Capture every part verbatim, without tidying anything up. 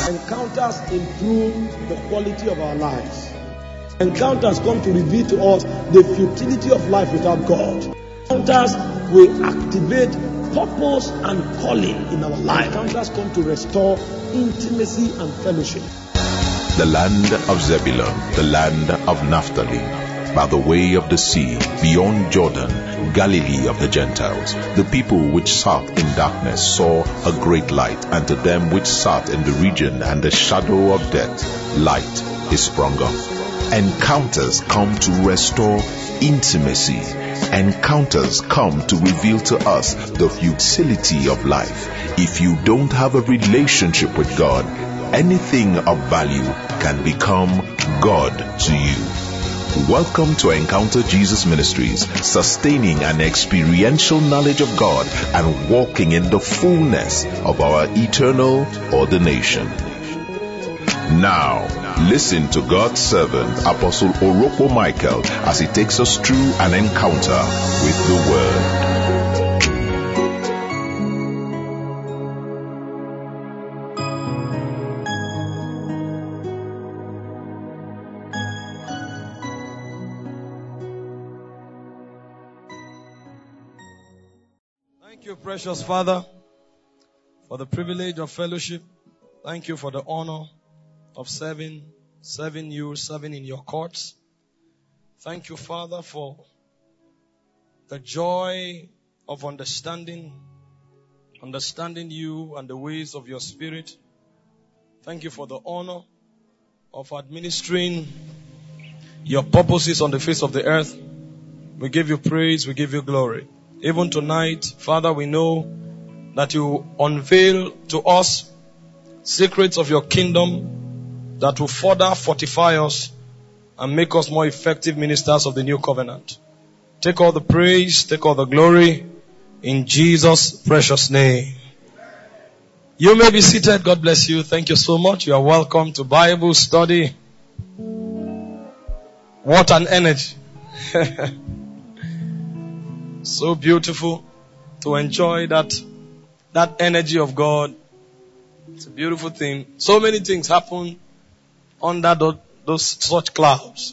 Encounters improve the quality of our lives. Encounters come to reveal to us the futility of life without God. Encounters will activate purpose and calling in our life. Encounters come to restore intimacy and fellowship. The land of Zebulun, the land of Naphtali, by the way of the sea, beyond Jordan, Galilee of the Gentiles. The people which sat in darkness saw a great light, and to them which sat in the region and the shadow of death, light is sprung up. Encounters come to restore intimacy. Encounters come to reveal to us the futility of life. If you don't have a relationship with God, anything of value can become God to you. Welcome to Encounter Jesus Ministries, sustaining an experiential knowledge of God and walking in the fullness of our eternal ordination. Now, listen to God's servant, Apostle Orokpo Michael, as he takes us through an encounter with the Word. Thank you, precious Father, for the privilege of fellowship. Thank you for the honor of serving, serving you, serving in your courts. Thank you, Father, for the joy of understanding, understanding you and the ways of your Spirit. Thank you for the honor of administering your purposes on the face of the earth. We give you praise, we give you glory. Even tonight, Father, we know that you unveil to us secrets of your kingdom that will further fortify us and make us more effective ministers of the new covenant. Take all the praise, take all the glory in Jesus' precious name. You may be seated. God bless you. Thank you so much. You are welcome to Bible study. What an energy. So beautiful to enjoy that, that energy of God. It's a beautiful thing. So many things happen under those, those such clouds.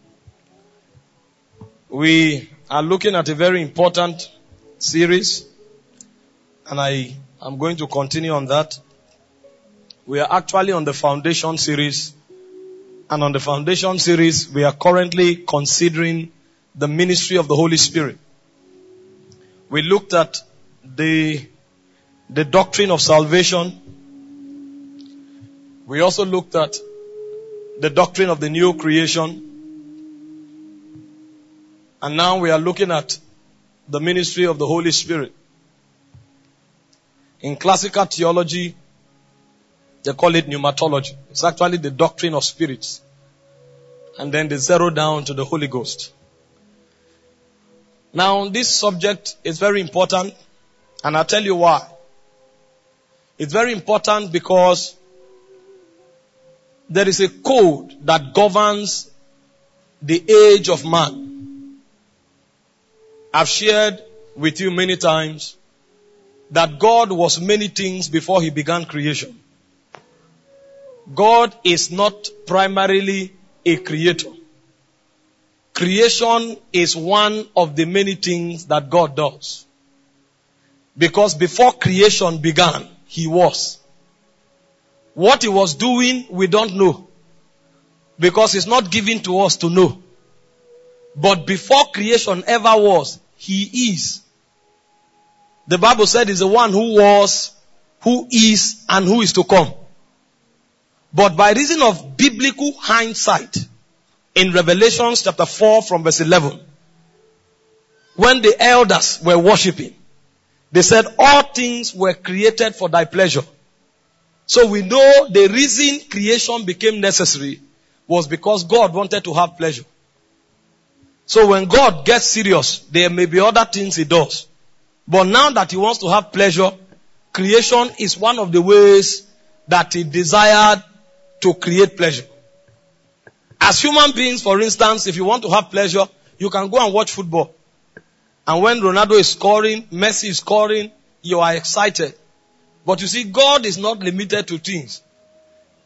We are looking at a very important series, and I am going to continue on that. We are actually on the foundation series, and on the foundation series, we are currently considering the ministry of the Holy Spirit. We looked at the, the doctrine of salvation. We also looked at the doctrine of the new creation. And now we are looking at the ministry of the Holy Spirit. In classical theology, they call it pneumatology. It's actually the doctrine of spirits. And then they zero down to the Holy Ghost. Now, this subject is very important, and I'll tell you why. It's very important because there is a code that governs the age of man. I've shared with you many times that God was many things before he began creation. God is not primarily a creator. Creation is one of the many things that God does. Because before creation began, he was. What he was doing, we don't know. Because it's not given to us to know. But before creation ever was, he is. The Bible said he's the one who was, who is, and who is to come. But by reason of biblical hindsight, in Revelation chapter four from verse eleven, when the elders were worshiping, they said, all things were created for thy pleasure. So we know the reason creation became necessary was because God wanted to have pleasure. So when God gets serious, there may be other things he does. But now that he wants to have pleasure, creation is one of the ways that he desired to create pleasure. As human beings, for instance, if you want to have pleasure, you can go and watch football. And when Ronaldo is scoring, Messi is scoring, you are excited. But you see, God is not limited to things.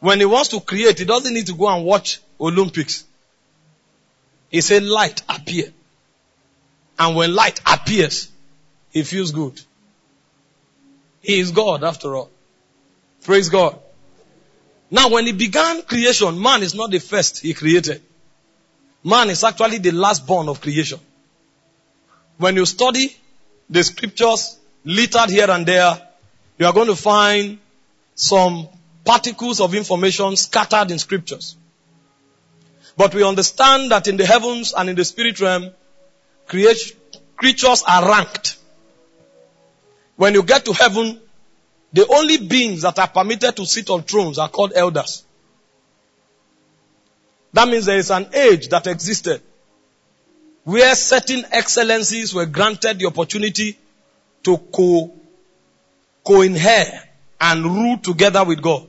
When he wants to create, he doesn't need to go and watch Olympics. He said light appear. And when light appears, he feels good. He is God after all. Praise God. Now when he began creation, man is not the first he created. Man is actually the last born of creation. When you study the scriptures littered here and there, you are going to find some particles of information scattered in scriptures. But we understand that in the heavens and in the spirit realm, creation, creatures are ranked. When you get to heaven, the only beings that are permitted to sit on thrones are called elders. That means there is an age that existed where certain excellencies were granted the opportunity to co, co-inherit and rule together with God.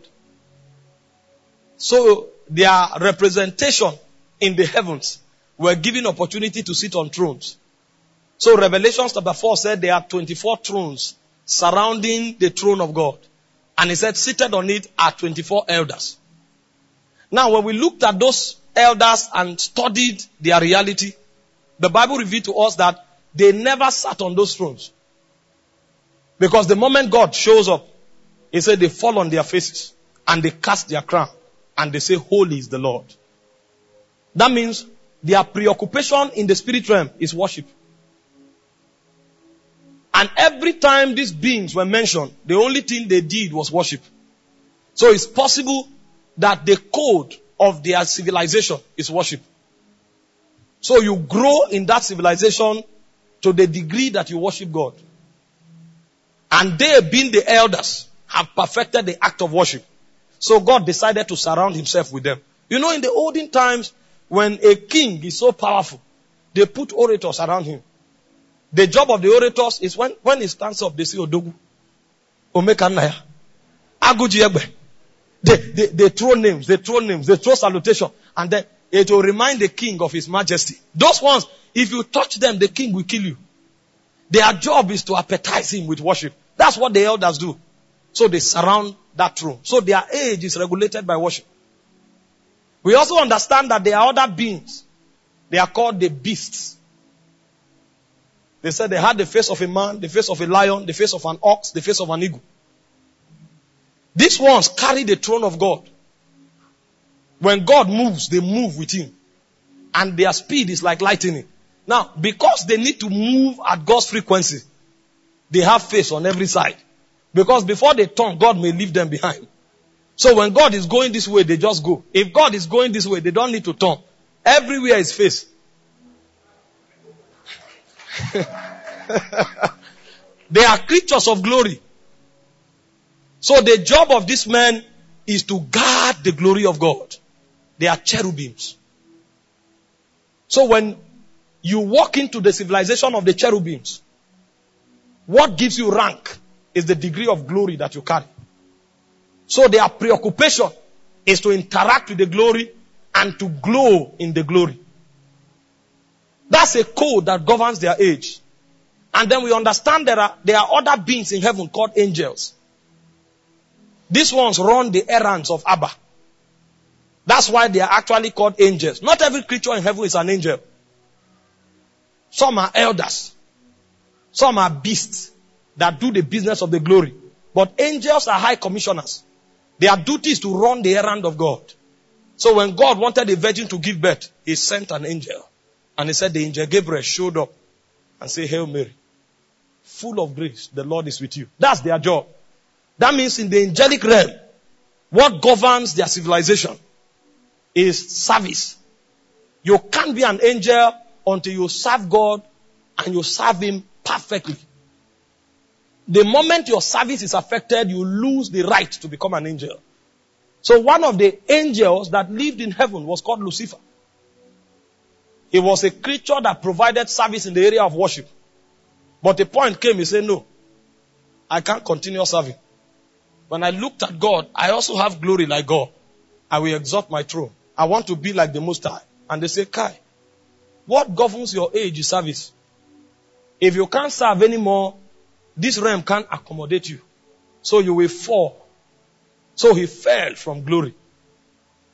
So their representation in the heavens were given opportunity to sit on thrones. So Revelation chapter four said there are twenty-four thrones surrounding the throne of God. And he said seated on it are twenty-four elders. Now when we looked at those elders and studied their reality, the Bible revealed to us that they never sat on those thrones. Because the moment God shows up, he said they fall on their faces and they cast their crown and they say, holy is the Lord. That means their preoccupation in the spirit realm is worship. And every time these beings were mentioned, the only thing they did was worship. So it's possible that the code of their civilization is worship. So you grow in that civilization to the degree that you worship God. And they, being the elders, have perfected the act of worship. So God decided to surround himself with them. You know, in the olden times, when a king is so powerful, they put orators around him. The job of the orators is when, when he stands up, they say, Odogu, Omekanaya, Aguji Egbe. They, they, they throw names, they throw names, they throw salutation. And then it will remind the king of his majesty. Those ones, if you touch them, the king will kill you. Their job is to appetize him with worship. That's what the elders do. So they surround that throne. So their age is regulated by worship. We also understand that there are other beings. They are called the beasts. They said they had the face of a man, the face of a lion, the face of an ox, the face of an eagle. These ones carry the throne of God. When God moves, they move with him. And their speed is like lightning. Now, because they need to move at God's frequency, they have face on every side. Because before they turn, God may leave them behind. So when God is going this way, they just go. If God is going this way, they don't need to turn. Everywhere is face. They are creatures of glory. So the job of this man is to guard the glory of God. They are cherubims. So when you walk into the civilization of the cherubims, what gives you rank is the degree of glory that you carry. So their preoccupation is to interact with the glory and to glow in the glory. That's a code that governs their age. And then we understand there are, there are other beings in heaven called angels. These ones run the errands of Abba. That's why they are actually called angels. Not every creature in heaven is an angel. Some are elders. Some are beasts that do the business of the glory. But angels are high commissioners. Their duty is to run the errand of God. So when God wanted a virgin to give birth, he sent an angel. And he said the angel Gabriel showed up and said, Hail Mary, full of grace, the Lord is with you. That's their job. That means in the angelic realm, what governs their civilization is service. You can't be an angel until you serve God and you serve him perfectly. The moment your service is affected, you lose the right to become an angel. So one of the angels that lived in heaven was called Lucifer. He was a creature that provided service in the area of worship. But the point came, he said, no, I can't continue serving. When I looked at God, I also have glory like God. I will exalt my throne. I want to be like the Most High. And they say, Kai, what governs your age is service. If you can't serve anymore, this realm can't accommodate you. So you will fall. So he fell from glory.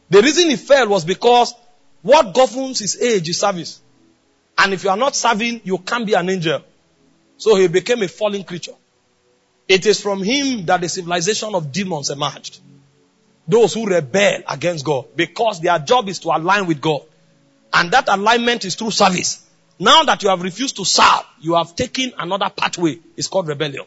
The reason he fell was because what governs his age is service. And if you are not serving, you can't be an angel. So he became a fallen creature. It is from him that the civilization of demons emerged. Those who rebel against God because their job is to align with God. And that alignment is through service. Now that you have refused to serve, you have taken another pathway. It's called rebellion.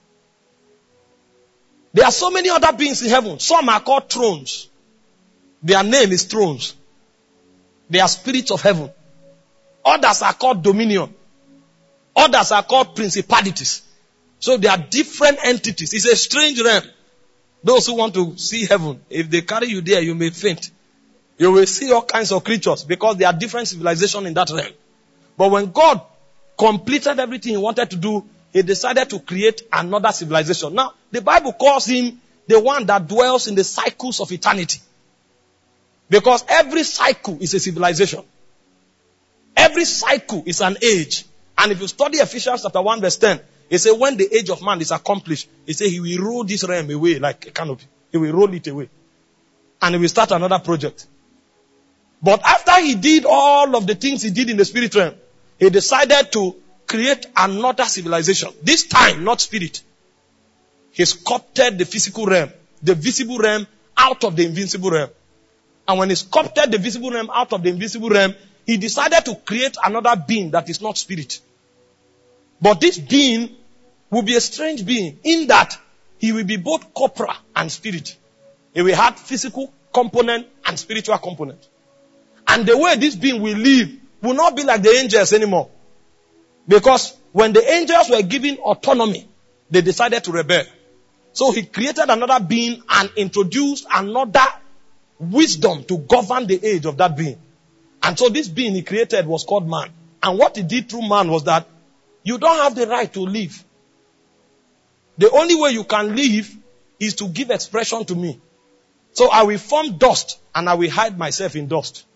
There are so many other beings in heaven. Some are called thrones. Their name is thrones. They are spirits of heaven. Others are called dominion. Others are called principalities. So they are different entities. It's a strange realm. Those who want to see heaven, if they carry you there, you may faint. You will see all kinds of creatures because there are different civilizations in that realm. But when God completed everything he wanted to do, he decided to create another civilization. Now, the Bible calls him the one that dwells in the cycles of eternity. Because every cycle is a civilization. Every cycle is an age. And if you study Ephesians chapter one verse ten, it says when the age of man is accomplished, it says he will roll this realm away like a canopy. He will roll it away. And he will start another project. But after he did all of the things he did in the spirit realm, he decided to create another civilization. This time, not spirit. He sculpted the physical realm, the visible realm out of the invisible realm. And when he sculpted the visible realm out of the invisible realm, he decided to create another being that is not spirit. But this being will be a strange being in that he will be both corporal and spirit. He will have physical component and spiritual component. And the way this being will live will not be like the angels anymore. Because when the angels were given autonomy, they decided to rebel. So he created another being and introduced another wisdom to govern the age of that being. And so this being he created was called man. And what he did through man was that you don't have the right to live. The only way you can live is to give expression to me. So I will form dust and I will hide myself in dust.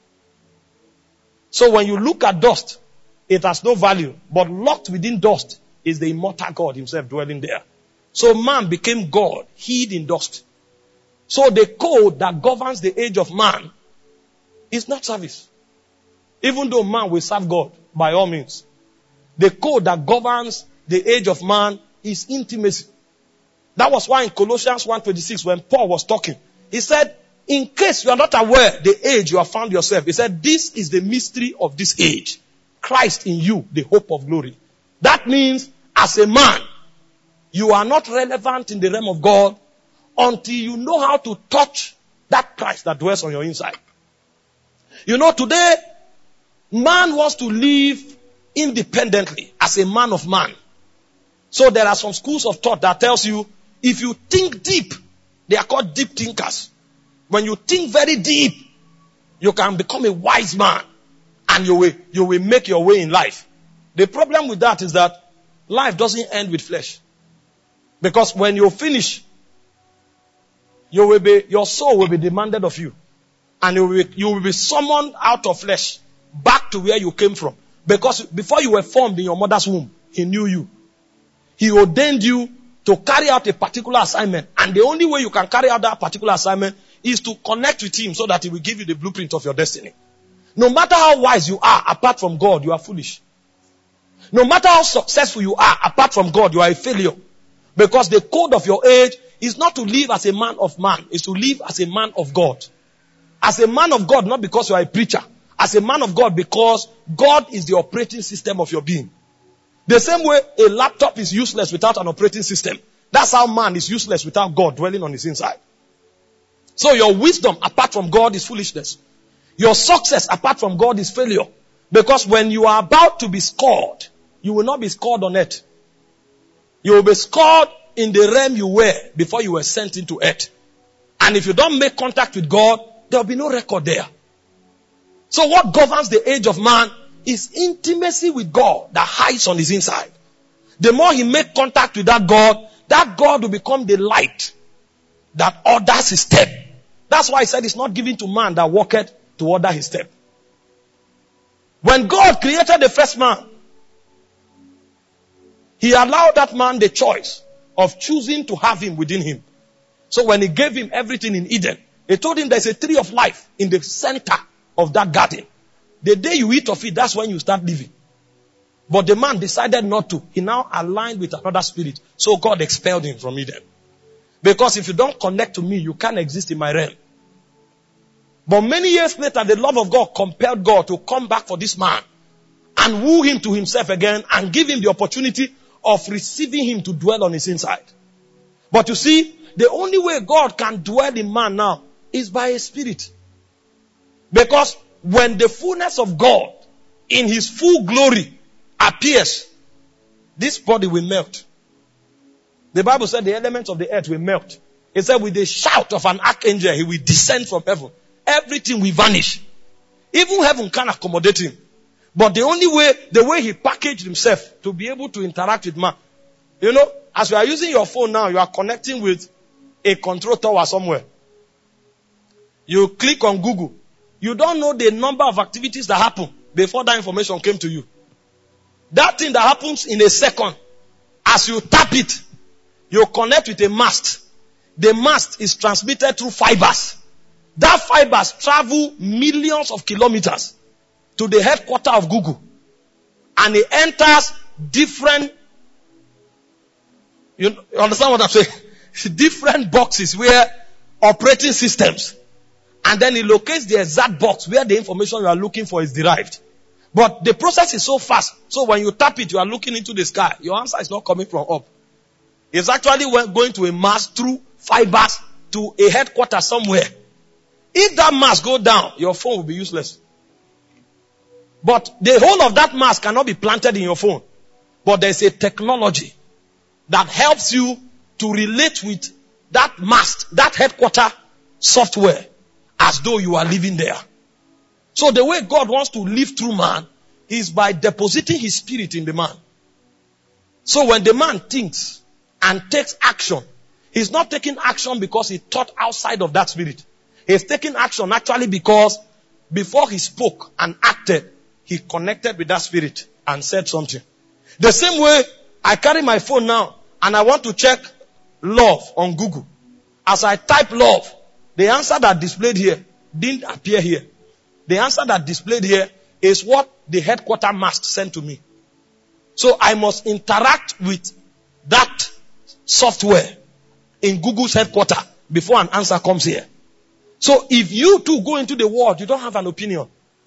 So when you look at dust, it has no value. But locked within dust is the immortal God himself dwelling there. So man became God, hid in dust. So the code that governs the age of man is not service. Even though man will serve God by all means. The code that governs the age of man is intimacy. That was why in Colossians one twenty-six when Paul was talking, he said, in case you are not aware the age you have found yourself, he said, this is the mystery of this age. Christ in you, the hope of glory. That means as a man, you are not relevant in the realm of God until you know how to touch that Christ that dwells on your inside. You know, today, man wants to live independently as a man of man. So there are some schools of thought that tells you, if you think deep, they are called deep thinkers. When you think very deep, you can become a wise man and you will, you will make your way in life. The problem with that is that life doesn't end with flesh. Because when you finish, you will be, your soul will be demanded of you. And you will, be, you will be summoned out of flesh back to where you came from. Because before you were formed in your mother's womb, he knew you. He ordained you to carry out a particular assignment. And the only way you can carry out that particular assignment is to connect with him so that he will give you the blueprint of your destiny. No matter how wise you are, apart from God, you are foolish. No matter how successful you are, apart from God, you are a failure. Because the code of your age is not to live as a man of man, it's to live as a man of God. As a man of God, not because you are a preacher. As a man of God, because God is the operating system of your being. The same way a laptop is useless without an operating system. That's how man is useless without God dwelling on his inside. So your wisdom apart from God is foolishness. Your success apart from God is failure. Because when you are about to be scored, you will not be scored on earth. You will be scored in the realm you were before you were sent into earth. And if you don't make contact with God, there will be no record there. So what governs the age of man is intimacy with God that hides on his inside. The more he makes contact with that God, that God will become the light that orders his step. That's why he said it's not given to man that walketh to order his step. When God created the first man, he allowed that man the choice of choosing to have him within him. So when he gave him everything in Eden, He told him there's a tree of life in the center of that garden. The day you eat of it, that's when you start living. But the man decided not to. He now aligned with another spirit. So God expelled him from Eden. Because if you don't connect to me, you can't exist in my realm. But many years later, the love of God compelled God to come back for this man and woo him to himself again and give him the opportunity of receiving him to dwell on his inside. But you see, the only way God can dwell in man now is by a spirit. Because when the fullness of God in his full glory appears, this body will melt. The Bible said the elements of the earth will melt. It said with the shout of an archangel, he will descend from heaven. Everything will vanish. Even heaven can't accommodate him. But the only way, the way he packaged himself to be able to interact with man. You know, as you are using your phone now, you are connecting with a control tower somewhere. You click on Google. You don't know the number of activities that happen before that information came to you. That thing that happens in a second, as you tap it, you connect with a mast. The mast is transmitted through fibers. That fibers travel millions of kilometers to the headquarters of Google. And it enters different, you understand what I'm saying? Different boxes where operating systems. And then it locates the exact box where the information you are looking for is derived. But the process is so fast. So when you tap it, you are looking into the sky. Your answer is not coming from up. It's actually going to a mast through fibers to a headquarters somewhere. If that mast go down, your phone will be useless. But the whole of that mast cannot be planted in your phone. But there's a technology that helps you to relate with that mast, that headquarter software, as though you are living there. So the way God wants to live through man is by depositing his spirit in the man. So when the man thinks and takes action, he's not taking action because he thought outside of that spirit. He's taking action actually because before he spoke and acted, he connected with that spirit and said something. The same way I carry my phone now and I want to check love on Google. As I type love, the answer that displayed here didn't appear here. The answer that displayed here is what the headquarter mast sent to me. So I must interact with that software in Google's headquarter before an answer comes here. So if you too go into the world, you don't have an opinion.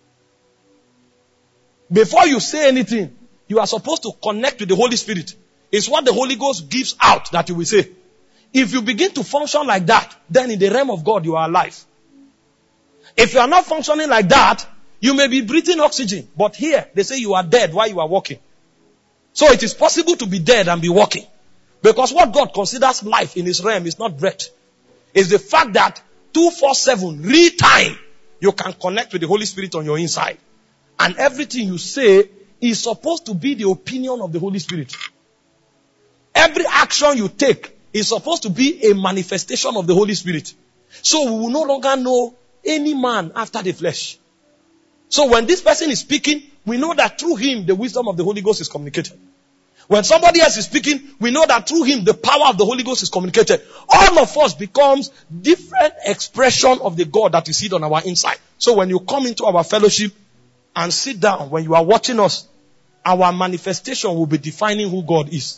Before you say anything, you are supposed to connect with the Holy Spirit. It's what the Holy Ghost gives out that you will say. If you begin to function like that, then in the realm of God you are alive. If you are not functioning like that, you may be breathing oxygen. But here, they say you are dead while you are walking. So it is possible to be dead and be walking. Because what God considers life in his realm is not breath. It's the fact that two forty-seven, real time, you can connect with the Holy Spirit on your inside. And everything you say is supposed to be the opinion of the Holy Spirit. Every action you take is supposed to be a manifestation of the Holy Spirit. So we will no longer know any man after the flesh. So when this person is speaking, we know that through him, the wisdom of the Holy Ghost is communicated. When somebody else is speaking, we know that through him, the power of the Holy Ghost is communicated. All of us becomes different expression of the God that is hid on our inside. So when you come into our fellowship and sit down, when you are watching us, our manifestation will be defining who God is.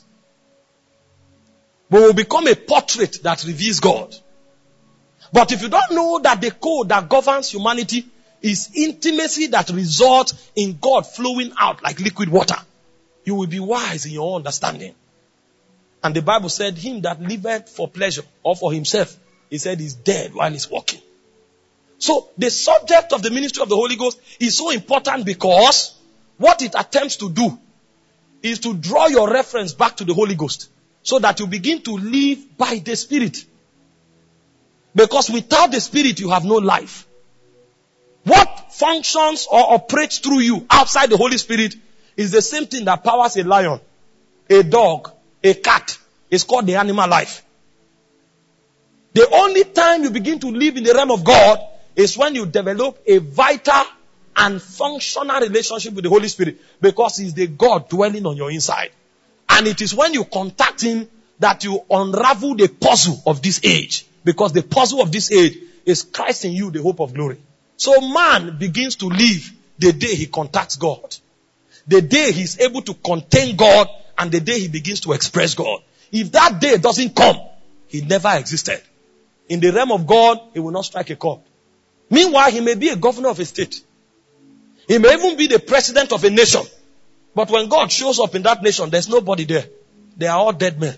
We will become a portrait that reveals God. But if you don't know that the code that governs humanity is intimacy that results in God flowing out like liquid water, you will be wise in your understanding. And the Bible said, him that liveth for pleasure or for himself, he said is dead while he's walking. So the subject of the ministry of the Holy Ghost is so important because what it attempts to do is to draw your reference back to the Holy Ghost so that you begin to live by the Spirit. Because without the Spirit, you have no life. What functions or operates through you outside the Holy Spirit is the same thing that powers a lion, a dog, a cat. It's called the animal life. The only time you begin to live in the realm of God is when you develop a vital and functional relationship with the Holy Spirit, because He's the God dwelling on your inside. And it is when you contact Him that you unravel the puzzle of this age. Because the puzzle of this age is Christ in you, the hope of glory. So man begins to live the day he contacts God. The day he's able to contain God and the day he begins to express God. If that day doesn't come, he never existed. In the realm of God, he will not strike a chord. Meanwhile, he may be a governor of a state. He may even be the president of a nation. But when God shows up in that nation, there's nobody there. They are all dead men.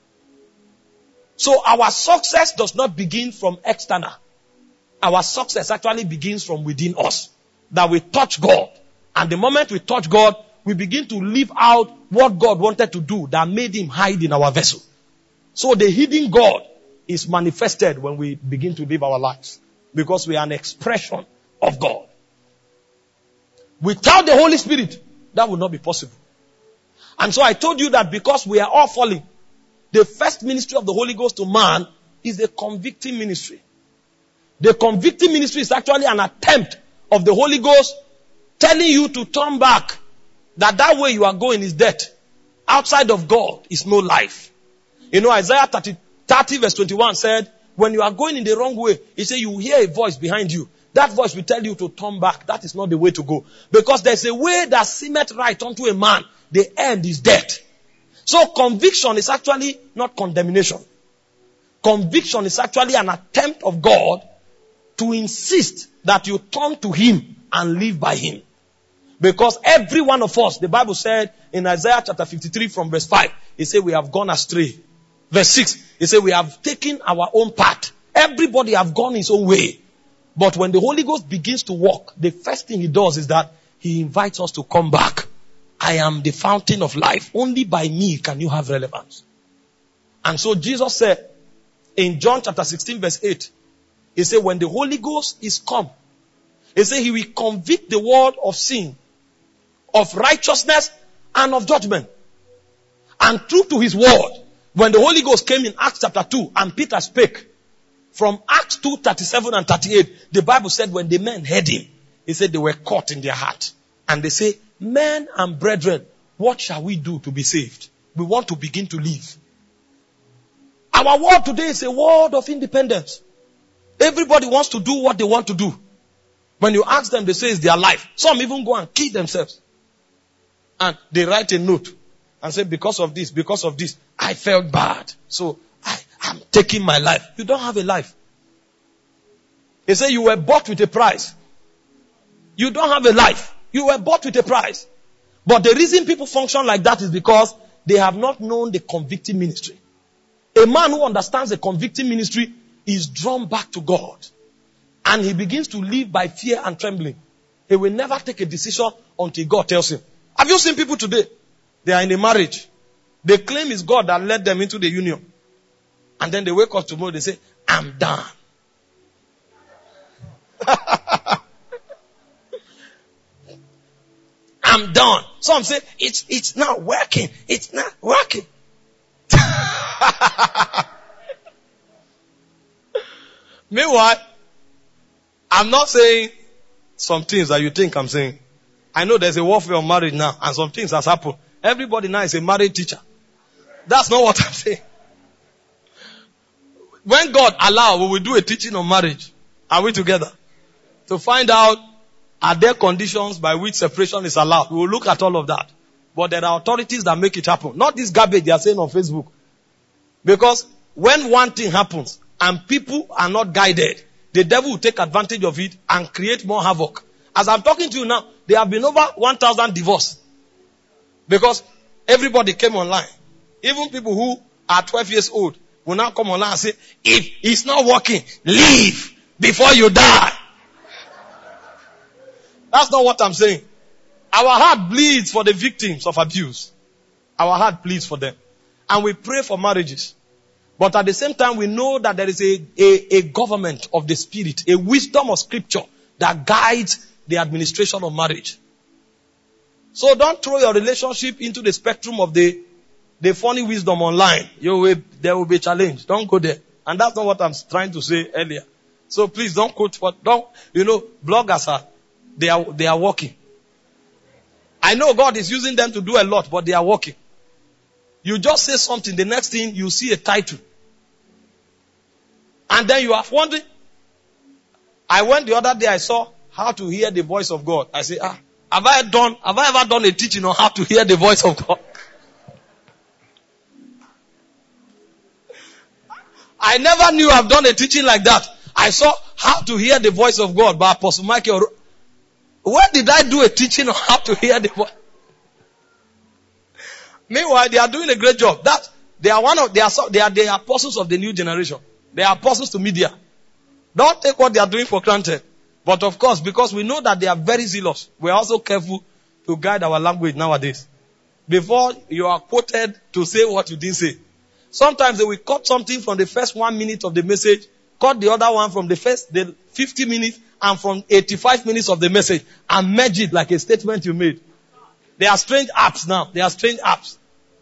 So our success does not begin from external. Our success actually begins from within us. That we touch God. And the moment we touch God, we begin to live out what God wanted to do that made him hide in our vessel. So the hidden God is manifested when we begin to live our lives. Because we are an expression of God. Without the Holy Spirit, that would not be possible. And so I told you that because we are all falling, the first ministry of the Holy Ghost to man is a convicting ministry. The convicting ministry is actually an attempt of the Holy Ghost telling you to turn back. That that way you are going is death. Outside of God is no life. You know, Isaiah thirty, thirty verse twenty-one said, when you are going in the wrong way, he said you will hear a voice behind you. That voice will tell you to turn back. That is not the way to go. Because there's a way that seemeth right unto a man. The end is death. So conviction is actually not condemnation. Conviction is actually an attempt of God to insist that you turn to him and live by him. Because every one of us, the Bible said in Isaiah chapter fifty-three from verse five, it said we have gone astray. Verse six, it said we have taken our own path. Everybody have gone his own way. But when the Holy Ghost begins to walk, the first thing he does is that he invites us to come back. I am the fountain of life. Only by me can you have relevance. And so Jesus said in John chapter sixteen verse eight, he said when the Holy Ghost is come, he said he will convict the world of sin, of righteousness, and of judgment. And true to his word, when the Holy Ghost came in Acts chapter two and Peter spake, from Acts two thirty-seven and thirty-eight, the Bible said when the men heard him, he said they were caught in their heart. And they say, men and brethren, what shall we do to be saved? We want to begin to live. Our world today is a world of independence. Everybody wants to do what they want to do. When you ask them, they say it's their life. Some even go and kill themselves. And they write a note and say, because of this, because of this, I felt bad. So I am taking my life. You don't have a life. They say you were bought with a price. You don't have a life. You were bought with a price. But the reason people function like that is because they have not known the convicting ministry. A man who understands the convicting ministry is drawn back to God. And he begins to live by fear and trembling. He will never take a decision until God tells him. Have you seen people today? They are in a marriage. They claim it's God that led them into the union. And then they wake up tomorrow, they say, I'm done. I'm done. Some say, it's, it's not working. It's not working. Meanwhile, I'm not saying some things that you think I'm saying. I know there's a warfare on marriage now, and some things has happened. Everybody now is a marriage teacher. That's not what I'm saying. When God allows, we will do a teaching on marriage. Are we together? To find out, are there conditions by which separation is allowed? We will look at all of that. But there are authorities that make it happen. Not this garbage they are saying on Facebook. Because when one thing happens and people are not guided, the devil will take advantage of it and create more havoc. As I'm talking to you now, there have been over one thousand divorces. Because everybody came online. Even people who are twelve years old will now come online and say, if it's not working, leave before you die. That's not what I'm saying. Our heart bleeds for the victims of abuse. Our heart bleeds for them. And we pray for marriages. But at the same time, we know that there is a, a, a government of the spirit, a wisdom of scripture that guides the administration of marriage. So don't throw your relationship into the spectrum of the, the funny wisdom online. You will, there will be a challenge. Don't go there. And that's not what I'm trying to say earlier. So please don't quote what, don't, you know, bloggers are, they are, they are working. I know God is using them to do a lot, but they are working. You just say something, the next thing you see a title. And then you are wondering, I went the other day, I saw how to hear the voice of God. I say, ah, have I done, have I ever done a teaching on how to hear the voice of God? I never knew I've done a teaching like that. I saw how to hear the voice of God by Apostle Michael. Where did I do a teaching on how to hear the voice? Meanwhile, they are doing a great job. That they are one of they are they are the apostles of the new generation. They are apostles to media. Don't take what they are doing for granted. But of course, because we know that they are very zealous, we are also careful to guide our language nowadays. Before you are quoted to say what you didn't say. Sometimes they will cut something from the first one minute of the message, cut the other one from the first the fifty minutes and from eighty-five minutes of the message and merge it like a statement you made. They are strange apps now. They are strange apps.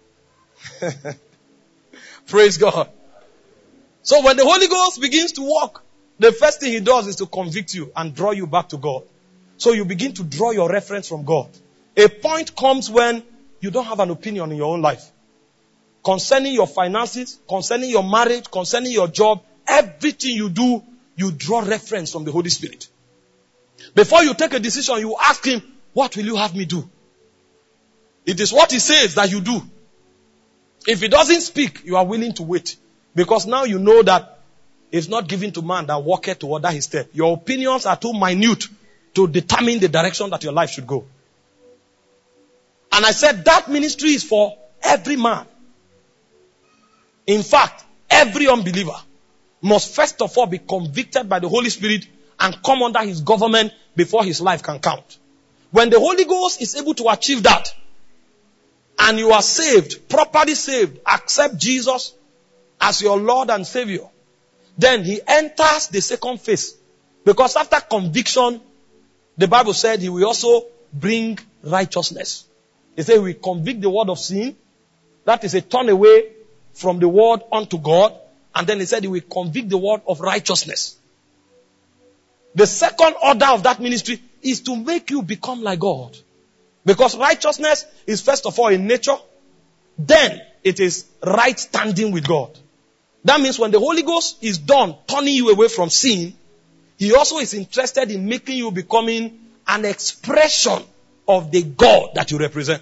Praise God. So when the Holy Ghost begins to work, the first thing he does is to convict you and draw you back to God. So you begin to draw your reference from God. A point comes when you don't have an opinion in your own life. Concerning your finances, concerning your marriage, concerning your job, everything you do, you draw reference from the Holy Spirit. Before you take a decision, you ask him, what will you have me do? It is what he says that you do. If he doesn't speak, you are willing to wait. Because now you know that it's not given to man that walketh to order his step. Your opinions are too minute to determine the direction that your life should go. And I said that ministry is for every man. In fact, every unbeliever must first of all be convicted by the Holy Spirit and come under his government before his life can count. When the Holy Ghost is able to achieve that, and you are saved, properly saved, accept Jesus as your Lord and Savior, then he enters the second phase. Because after conviction, the Bible said he will also bring righteousness. He said he will convict the world of sin. That is a turn away from the word unto God. And then he said he will convict the world of righteousness. The second order of that ministry is to make you become like God. Because righteousness is first of all in nature. Then it is right standing with God. That means when the Holy Ghost is done turning you away from sin, he also is interested in making you becoming an expression of the God that you represent.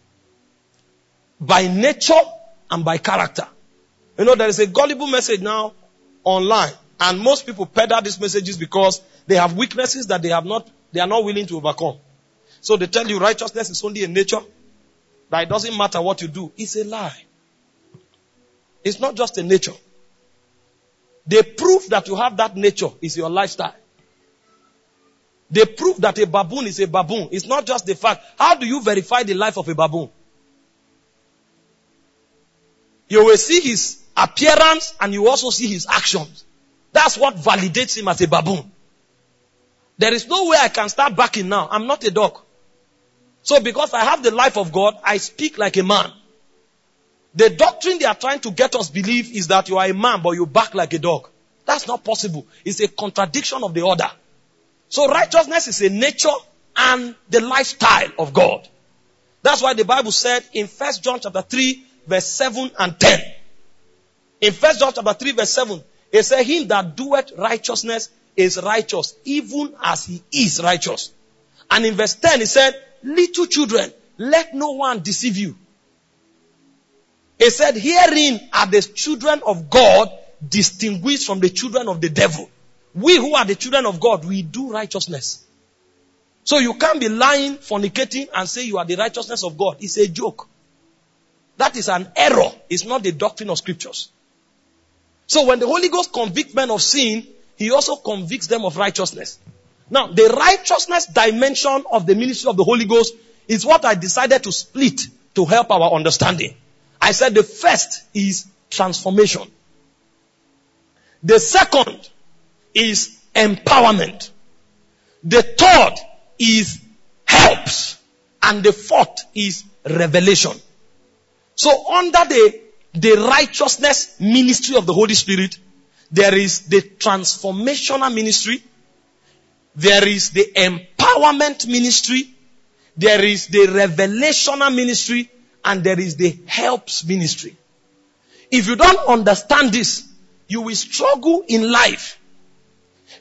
By nature and by character. You know, there is a gullible message now online. And most people peddle these messages because they have weaknesses that they have not, they are not willing to overcome. So they tell you righteousness is only a nature. That it doesn't matter what you do. It's a lie. It's not just a nature. The proof that you have that nature is your lifestyle. The proof that a baboon is a baboon. It's not just the fact. How do you verify the life of a baboon? You will see his appearance and you also see his actions. That's what validates him as a baboon. There is no way I can start backing now. I'm not a dog. So because I have the life of God, I speak like a man. The doctrine they are trying to get us believe is that you are a man but you back like a dog. That's not possible. It's a contradiction of the order. So righteousness is a nature and the lifestyle of God. That's why the Bible said in First John chapter three verse seven and ten. In First John chapter three verse seven, it said, him that doeth righteousness is righteous, even as he is righteous. And in verse ten, it said, little children, let no one deceive you. It said, herein are the children of God distinguished from the children of the devil. We who are the children of God, we do righteousness. So you can't be lying, fornicating, and say you are the righteousness of God. It's a joke. That is an error. It's not the doctrine of scriptures. So when the Holy Ghost convicts men of sin, he also convicts them of righteousness. Now, the righteousness dimension of the ministry of the Holy Ghost is what I decided to split to help our understanding. I said the first is transformation. The second is empowerment. The third is helps. And the fourth is revelation. So under the, the righteousness ministry of the Holy Spirit, there is the transformational ministry. There is the empowerment ministry. There is the revelational ministry. And there is the helps ministry. If you don't understand this, you will struggle in life.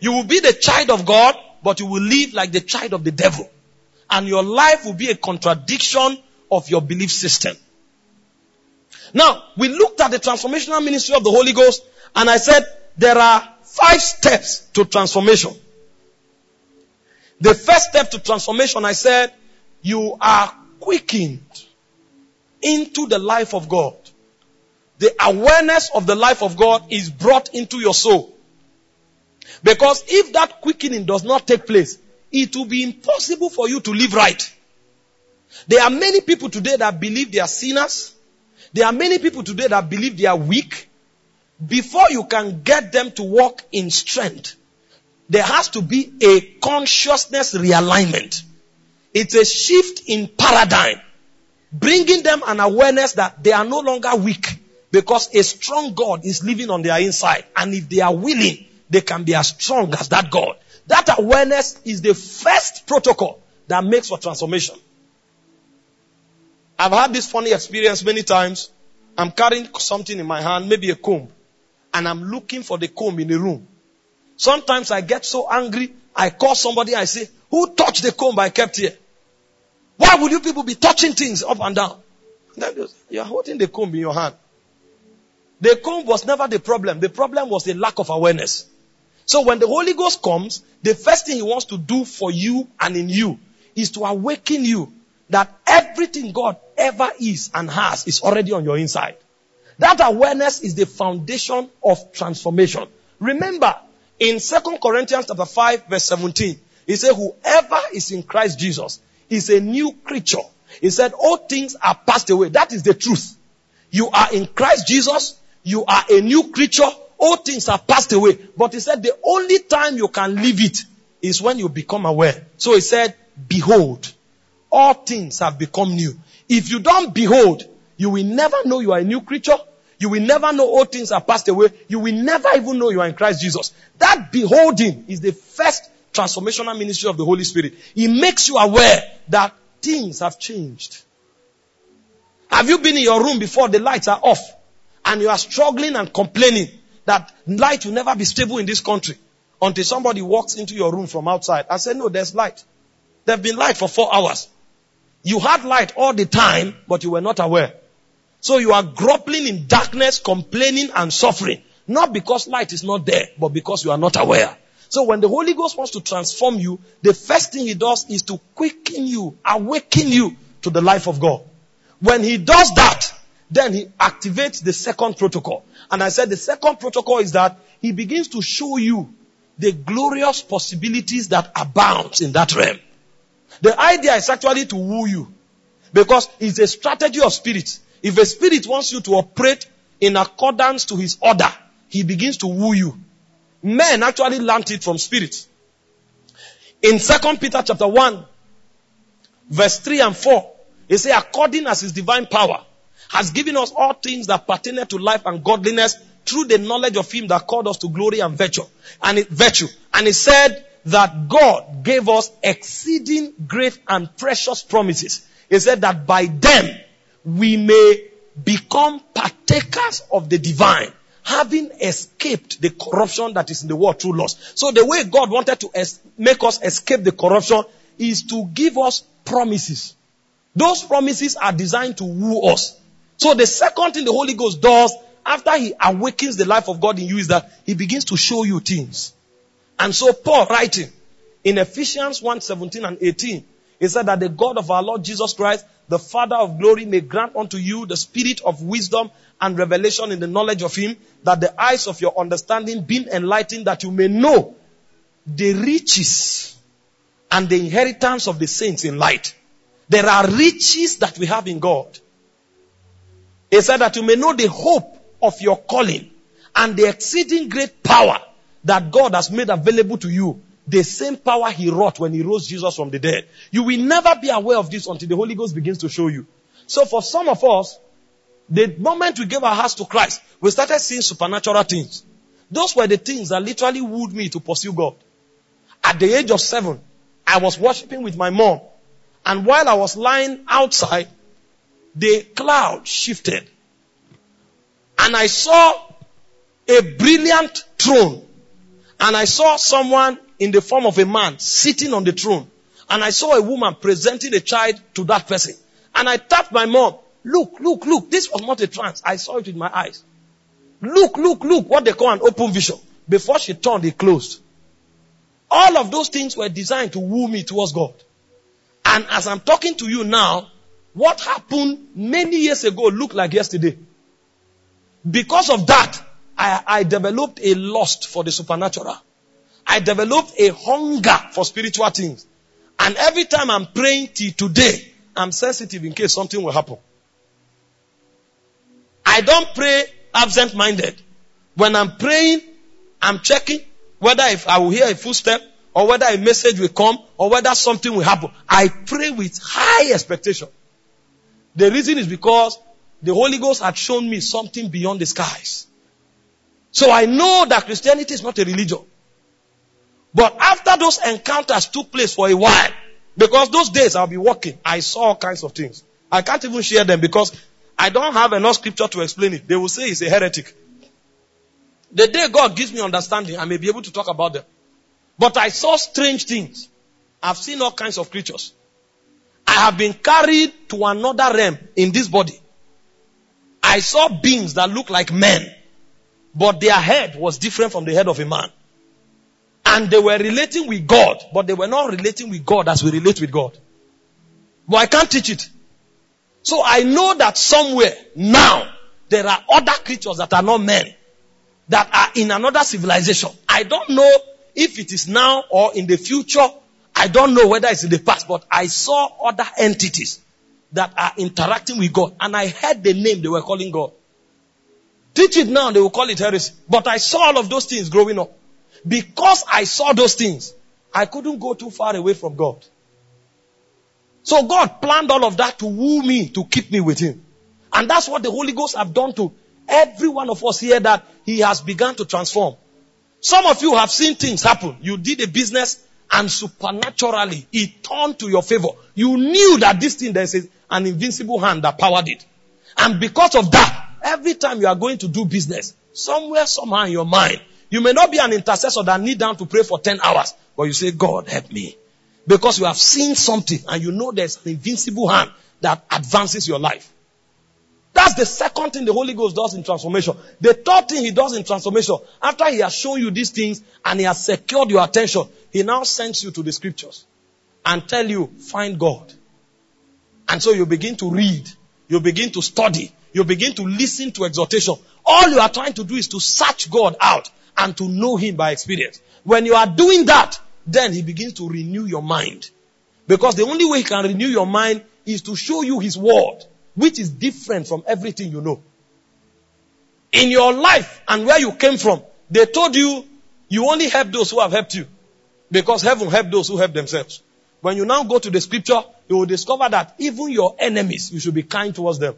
You will be the child of God, but you will live like the child of the devil. And your life will be a contradiction of your belief system. Now, we looked at the transformational ministry of the Holy Ghost, and I said there are five steps to transformation. The first step to transformation, I said, you are quickened into the life of God. The awareness of the life of God is brought into your soul. Because if that quickening does not take place, it will be impossible for you to live right. There are many people today that believe they are sinners. There are many people today that believe they are weak. Before you can get them to walk in strength, there has to be a consciousness realignment. It's a shift in paradigm, bringing them an awareness that they are no longer weak because a strong God is living on their inside. And if they are willing, they can be as strong as that God. That awareness is the first protocol that makes for transformation. I've had this funny experience many times. I'm carrying something in my hand, maybe a comb, and I'm looking for the comb in the room. Sometimes I get so angry, I call somebody, I say, who touched the comb I kept here? Why would you people be touching things up and down? You're holding the comb in your hand. The comb was never the problem. The problem was the lack of awareness. So when the Holy Ghost comes, the first thing he wants to do for you and in you is to awaken you that everything God ever is and has is already on your inside. That awareness is the foundation of transformation. Remember, in Second Corinthians chapter five, verse seventeen, he said, whoever is in Christ Jesus is a new creature. He said, all things are passed away. That is the truth. You are in Christ Jesus. You are a new creature. All things are passed away. But he said, the only time you can leave it is when you become aware. So he said, behold, all things have become new. If you don't behold, you will never know you are a new creature. You will never know all things are passed away. You will never even know you are in Christ Jesus. That beholding is the first transformational ministry of the Holy Spirit. He makes you aware that things have changed. Have you been in your room before the lights are off and you are struggling and complaining that light will never be stable in this country until somebody walks into your room from outside? I said, no, there's light. There's been light for four hours. You had light all the time, but you were not aware. So you are groveling in darkness, complaining and suffering. Not because light is not there, but because you are not aware. So when the Holy Ghost wants to transform you, the first thing he does is to quicken you, awaken you to the life of God. When he does that, then he activates the second protocol. And I said the second protocol is that he begins to show you the glorious possibilities that abound in that realm. The idea is actually to woo you, because it's a strategy of spirit. If a spirit wants you to operate in accordance to his order, he begins to woo you. Men actually learned it from spirits. In Second Peter chapter one, verse three and four, he says, according as his divine power has given us all things that pertain to life and godliness through the knowledge of him that called us to glory and virtue. And it, virtue. And he said that God gave us exceeding great and precious promises. He said that by them we may become partakers of the divine, having escaped the corruption that is in the world through lust. So the way God wanted to es- make us escape the corruption is to give us promises. Those promises are designed to woo us. So the second thing the Holy Ghost does after he awakens the life of God in you is that he begins to show you things. And so Paul writing in Ephesians one, seventeen and eighteen, he said that the God of our Lord Jesus Christ, the Father of glory, may grant unto you the spirit of wisdom and revelation in the knowledge of him, that the eyes of your understanding be enlightened, that you may know the riches and the inheritance of the saints in light. There are riches that we have in God. He said that you may know the hope of your calling and the exceeding great power that God has made available to you. The same power he wrought when he rose Jesus from the dead. You will never be aware of this until the Holy Ghost begins to show you. So for some of us, the moment we gave our hearts to Christ, we started seeing supernatural things. Those were the things that literally wooed me to pursue God. At the age of seven, I was worshiping with my mom. And while I was lying outside, the cloud shifted. And I saw a brilliant throne. And I saw someone in the form of a man sitting on the throne. And I saw a woman presenting a child to that person. And I tapped my mom. Look, look, look. This was not a trance. I saw it with my eyes. Look, look, look. What they call an open vision. Before she turned, it closed. All of those things were designed to woo me towards God. And as I'm talking to you now, what happened many years ago looked like yesterday. Because of that, I, I developed a lust for the supernatural. I developed a hunger for spiritual things. And every time I'm praying till today, I'm sensitive in case something will happen. I don't pray absent-minded. When I'm praying, I'm checking whether if I will hear a footstep, or whether a message will come, or whether something will happen. I pray with high expectation. The reason is because the Holy Ghost had shown me something beyond the skies. So I know that Christianity is not a religion. But after those encounters took place for a while, because those days I'll be walking, I saw all kinds of things. I can't even share them because I don't have enough scripture to explain it. They will say it's a heretic. The day God gives me understanding, I may be able to talk about them. But I saw strange things. I've seen all kinds of creatures. I have been carried to another realm in this body. I saw beings that look like men, but their head was different from the head of a man. And they were relating with God, but they were not relating with God as we relate with God. But I can't teach it. So I know that somewhere now there are other creatures that are not men, that are in another civilization. I don't know if it is now or in the future. I don't know whether it's in the past, but I saw other entities that are interacting with God. And I heard the name they were calling God. Teach it now, they will call it heresy. But I saw all of those things growing up. Because I saw those things, I couldn't go too far away from God. So God planned all of that to woo me, to keep me with Him. And that's what the Holy Ghost have done to every one of us here, that He has begun to transform. Some of you have seen things happen. You did a business and supernaturally it turned to your favor. You knew that this thing, there is an invincible hand that powered it. And because of that, every time you are going to do business, somewhere, somehow in your mind, you may not be an intercessor that need down to pray for ten hours, but you say, God, help me. Because you have seen something and you know there's an invincible hand that advances your life. That's the second thing the Holy Ghost does in transformation. The third thing He does in transformation, after He has shown you these things and He has secured your attention, He now sends you to the scriptures and tell you, find God. And so you begin to read, you begin to study, you begin to listen to exhortation. All you are trying to do is to search God out and to know Him by experience. When you are doing that, then He begins to renew your mind. Because the only way He can renew your mind is to show you His word, which is different from everything you know. In your life and where you came from, they told you, you only help those who have helped you. Because heaven help those who help themselves. When you now go to the scripture, you will discover that even your enemies, you should be kind towards them.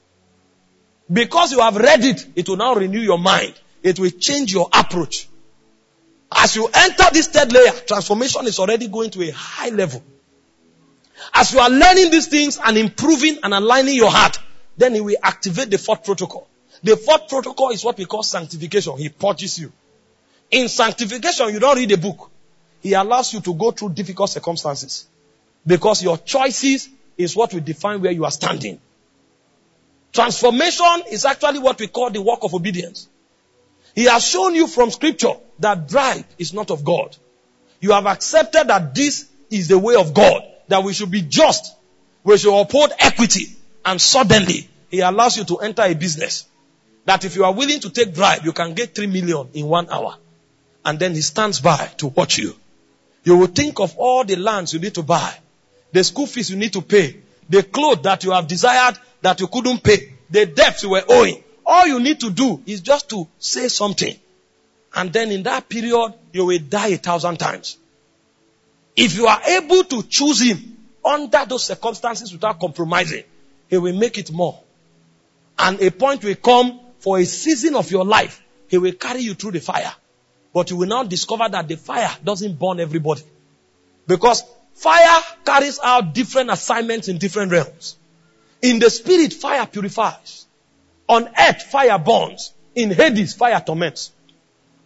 Because you have read it, it will now renew your mind. It will change your approach. As you enter this third layer, transformation is already going to a high level. As you are learning these things and improving and aligning your heart, then He will activate the fourth protocol. The fourth protocol is what we call sanctification. He purges you. In sanctification, you don't read a book. He allows you to go through difficult circumstances. Because your choices is what will define where you are standing. Transformation is actually what we call the work of obedience. He has shown you from scripture that bribe is not of God. You have accepted that this is the way of God, that we should be just, we should uphold equity, and suddenly He allows you to enter a business that if you are willing to take bribe, you can get three million in one hour. And then He stands by to watch you. You will think of all the lands you need to buy, the school fees you need to pay, the clothes that you have desired that you couldn't pay, the debts you were owing. All you need to do is just to say something. And then in that period, you will die a thousand times. If you are able to choose Him under those circumstances without compromising, He will make it more. And a point will come for a season of your life, He will carry you through the fire. But you will now discover that the fire doesn't burn everybody. Because fire carries out different assignments in different realms. In the spirit, fire purifies. On earth, fire burns. In Hades, fire torments.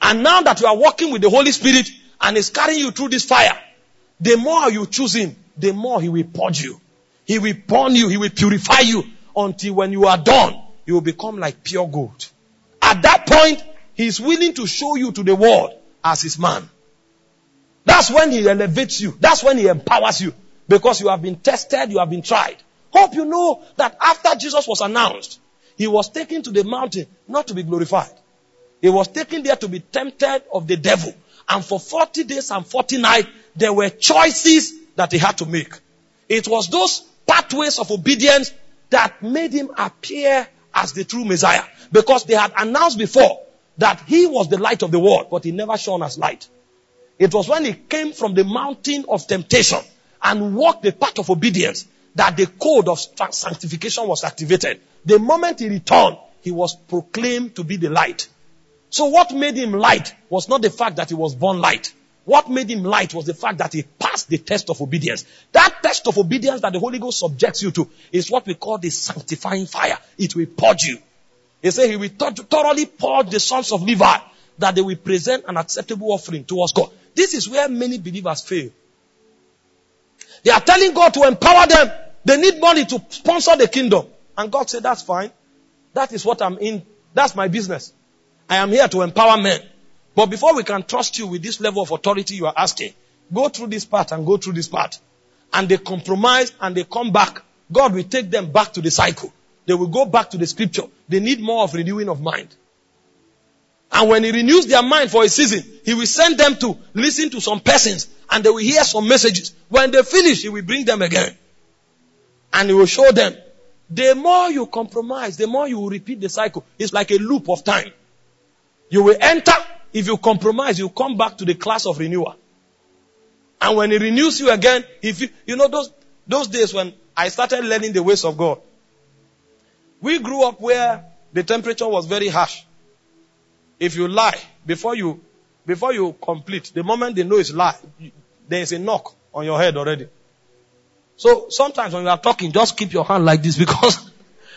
And now that you are walking with the Holy Spirit and is carrying you through this fire, the more you choose him, the more he will purge you. He will burn you. He will purify you until when you are done, you will become like pure gold. At that point, he is willing to show you to the world as his man. That's when he elevates you. That's when he empowers you. Because you have been tested, you have been tried. Hope you know that after Jesus was announced, he was taken to the mountain not to be glorified. He was taken there to be tempted of the devil. And for forty days and forty nights, there were choices that he had to make. It was those pathways of obedience that made him appear as the true Messiah. Because they had announced before that he was the light of the world, but he never shone as light. It was when he came from the mountain of temptation and walked the path of obedience that the code of sanctification was activated. The moment he returned, he was proclaimed to be the light. So what made him light was not the fact that he was born light. What made him light was the fact that he passed the test of obedience. That test of obedience that the Holy Ghost subjects you to is what we call the sanctifying fire. It will purge you. He said he will thoroughly purge the sons of Levi, that they will present an acceptable offering towards God. This is where many believers fail. They are telling God to empower them. They need money to sponsor the kingdom. And God said, that's fine. That is what I'm in. That's my business. I am here to empower men. But before we can trust you with this level of authority you are asking, go through this part and go through this part. And they compromise and they come back. God will take them back to the cycle. They will go back to the scripture. They need more of renewing of mind. And when he renews their mind for a season, he will send them to listen to some persons and they will hear some messages. When they finish, he will bring them again. And he will show them. The more you compromise, the more you will repeat the cycle. It's like a loop of time. You will enter. If you compromise, you come back to the class of renewal. And when he renews you again, if you, you know those, those days when I started learning the ways of God, we grew up where the temperature was very harsh. If you lie, before you, before you complete, the moment they know it's lie, there is a knock on your head already. So sometimes when you are talking, just keep your hand like this because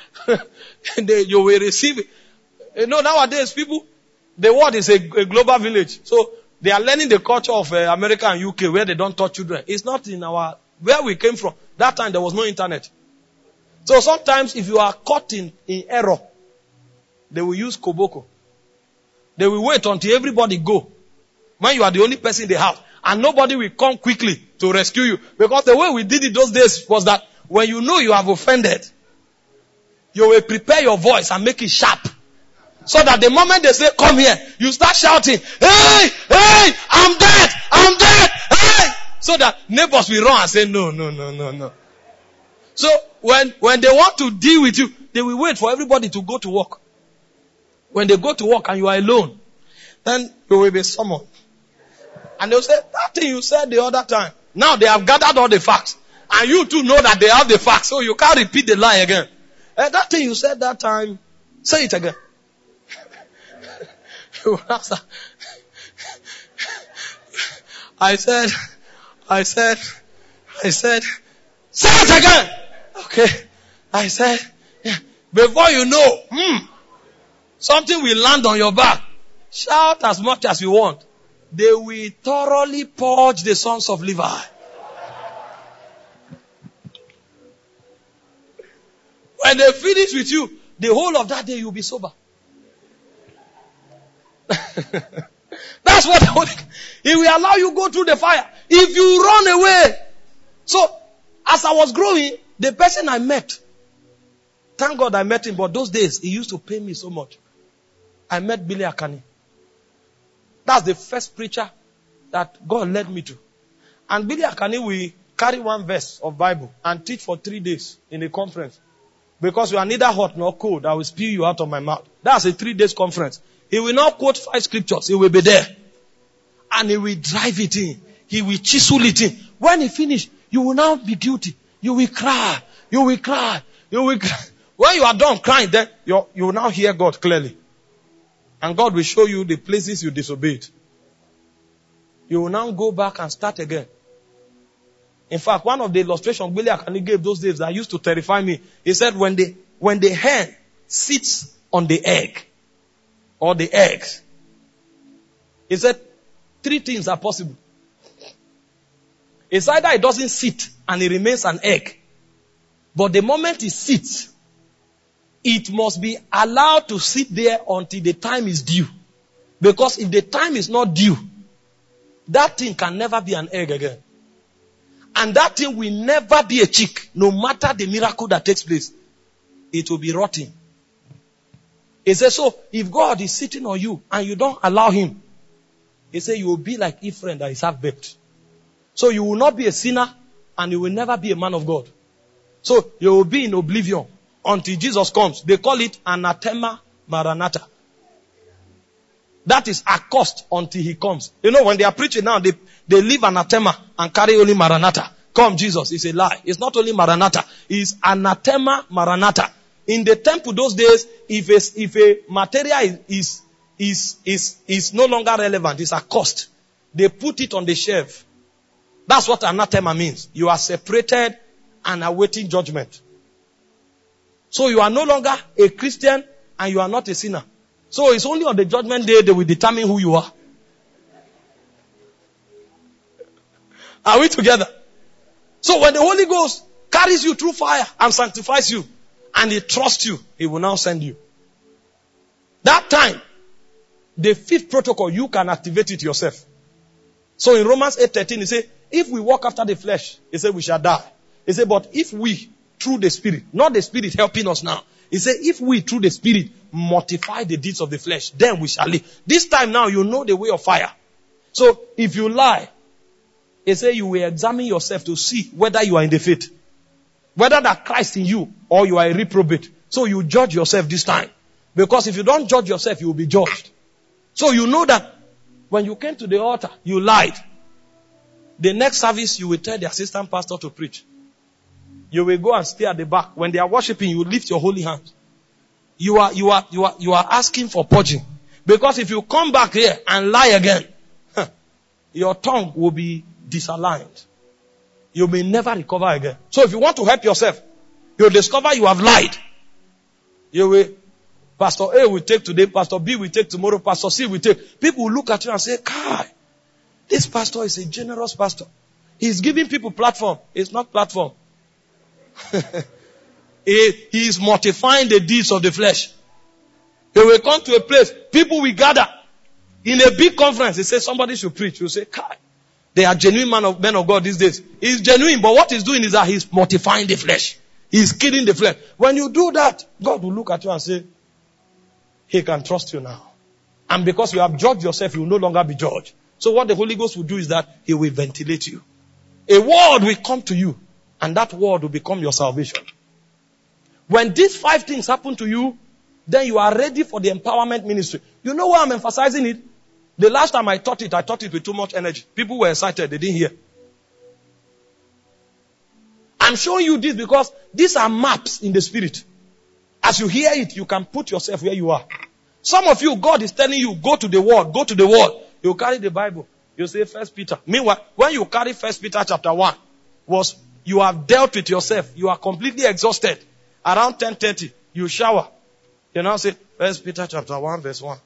they, you will receive it. You know, nowadays people, the world is a, a global village. So they are learning the culture of uh, America and U K where they don't touch children. It's not in our, where we came from. That time there was no internet. So sometimes if you are caught in, in error, they will use koboko. They will wait until everybody go. When you are the only person in the house. And nobody will come quickly to rescue you. Because the way we did it those days was that when you know you have offended, you will prepare your voice and make it sharp. So that the moment they say, come here, you start shouting, hey, hey, I'm dead, I'm dead, hey. So that neighbors will run and say, no, no, no, no, no. So when, when they want to deal with you, they will wait for everybody to go to work. When they go to work and you are alone, then you will be summoned. And they'll say, that thing you said the other time. Now they have gathered all the facts. And you too know that they have the facts. So you can't repeat the lie again. And that thing you said that time, say it again. I said, I said, I said, say it again. Okay. I said, yeah. Before you know, hmm, something will land on your back. Shout as much as you want. They will thoroughly purge the sons of Levi. When they finish with you, the whole of that day you'll be sober. That's what the Holy, He will allow you go through the fire. If you run away. So, as I was growing, the person I met, thank God I met him, but those days he used to pay me so much. I met Billy Akani. That's the first preacher that God led me to. And Billy Akani will carry one verse of Bible and teach for three days in a conference. Because you are neither hot nor cold, I will spew you out of my mouth. That's a three days conference. He will not quote five scriptures. He will be there. And he will drive it in. He will chisel it in. When he finish, you will now be guilty. You will cry. You will cry. You will cry. When you are done crying, then you you will now hear God clearly. And God will show you the places you disobeyed. You will now go back and start again. In fact, one of the illustrations Billy Akani gave those days that used to terrify me, he said when the, when the hen sits on the egg, or the eggs, He said, three things are possible. It's either it doesn't sit and it remains an egg. But the moment it sits, it must be allowed to sit there until the time is due. Because if the time is not due, that thing can never be an egg again. And that thing will never be a chick, no matter the miracle that takes place. It will be rotting. He says, so if God is sitting on you and you don't allow him, he says you will be like Ephraim that is half-baked. So you will not be a sinner and you will never be a man of God. So you will be in oblivion until Jesus comes. They call it anathema maranatha. That is accursed until he comes. You know, when they are preaching now, they, they leave anathema and carry only maranatha. Come Jesus, it's a lie. It's not only maranatha. It's anathema maranatha. In the temple those days, if a, if a material is, is, is, is no longer relevant, it's accursed, they put it on the shelf. That's what anathema means. You are separated and awaiting judgment. So you are no longer a Christian and you are not a sinner. So it's only on the judgment day they will determine who you are. Are we together? So when the Holy Ghost carries you through fire and sanctifies you and he trusts you, he will now send you. That time, the fifth protocol, you can activate it yourself. So in Romans eight thirteen, he said, if we walk after the flesh, he said we shall die. He said, but if we, through the Spirit, not the Spirit helping us now, he said, if we, through the Spirit, mortify the deeds of the flesh, then we shall live. This time now, you know the way of fire. So, if you lie, he said, you will examine yourself to see whether you are in the faith. Whether that Christ in you, or you are a reprobate. So, you judge yourself this time. Because if you don't judge yourself, you will be judged. So, you know that when you came to the altar, you lied. The next service, you will tell the assistant pastor to preach. You will go and stay at the back. When they are worshiping, you lift your holy hands. You are, you are, you are, you are asking for purging. Because if you come back here and lie again, your tongue will be disaligned. You may never recover again. So if you want to help yourself, you'll discover you have lied. You will, Pastor A will take today, Pastor B will take tomorrow, Pastor C will take. People will look at you and say, Kai, this pastor is a generous pastor. He's giving people platform. It's not platform. he, he is mortifying the deeds of the flesh. He will come to a place, people will gather in a big conference. They say somebody should preach. You say, Kai, they are genuine men of, men of God these days. He's genuine, but what he's doing is that he's mortifying the flesh. He's killing the flesh. When you do that, God will look at you and say, he can trust you now. And because you have judged yourself, you will no longer be judged. So what the Holy Ghost will do is that he will ventilate you. A word will come to you, and that word will become your salvation. When these five things happen to you, then you are ready for the empowerment ministry. You know why I'm emphasizing it? The last time I taught it, I taught it with too much energy. People were excited, they didn't hear. I'm showing you this because these are maps in the spirit. As you hear it, you can put yourself where you are. Some of you, God is telling you, go to the word, go to the word. You carry the Bible. You say First Peter. Meanwhile, when you carry First Peter chapter one, was you have dealt with yourself. You are completely exhausted. Around ten thirty, you shower. You now say First Peter chapter one, verse one.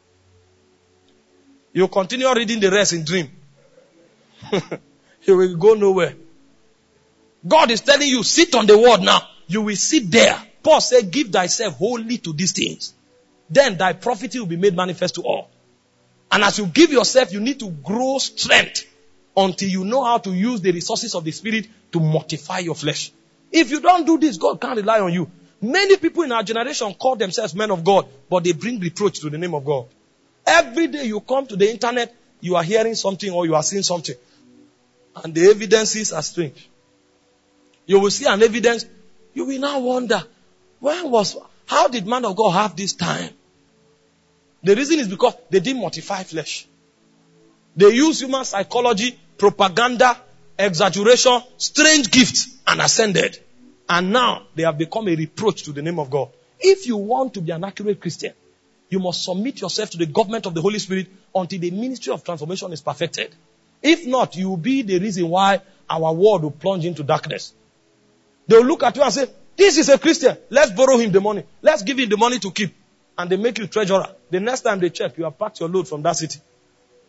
You continue reading the rest in dream. You will go nowhere. God is telling you, sit on the word now. You will sit there. Paul said, give thyself wholly to these things. Then thy prophecy will be made manifest to all. And as you give yourself, you need to grow strength until you know how to use the resources of the Spirit to mortify your flesh. If you don't do this, God can't rely on you. Many people in our generation call themselves men of God, but they bring reproach to the name of God. Every day you come to the internet, you are hearing something or you are seeing something. And the evidences are strange. You will see an evidence, you will now wonder, when was, how did man of God have this time? The reason is because they didn't mortify flesh. They use human psychology, propaganda, exaggeration, strange gifts, and ascended. And now they have become a reproach to the name of God. If you want to be an accurate Christian, you must submit yourself to the government of the Holy Spirit until the ministry of transformation is perfected. If not, you will be the reason why our world will plunge into darkness. They will look at you and say, this is a Christian. Let's borrow him the money. Let's give him the money to keep. And they make you treasurer. The next time they check, you have packed your load from that city.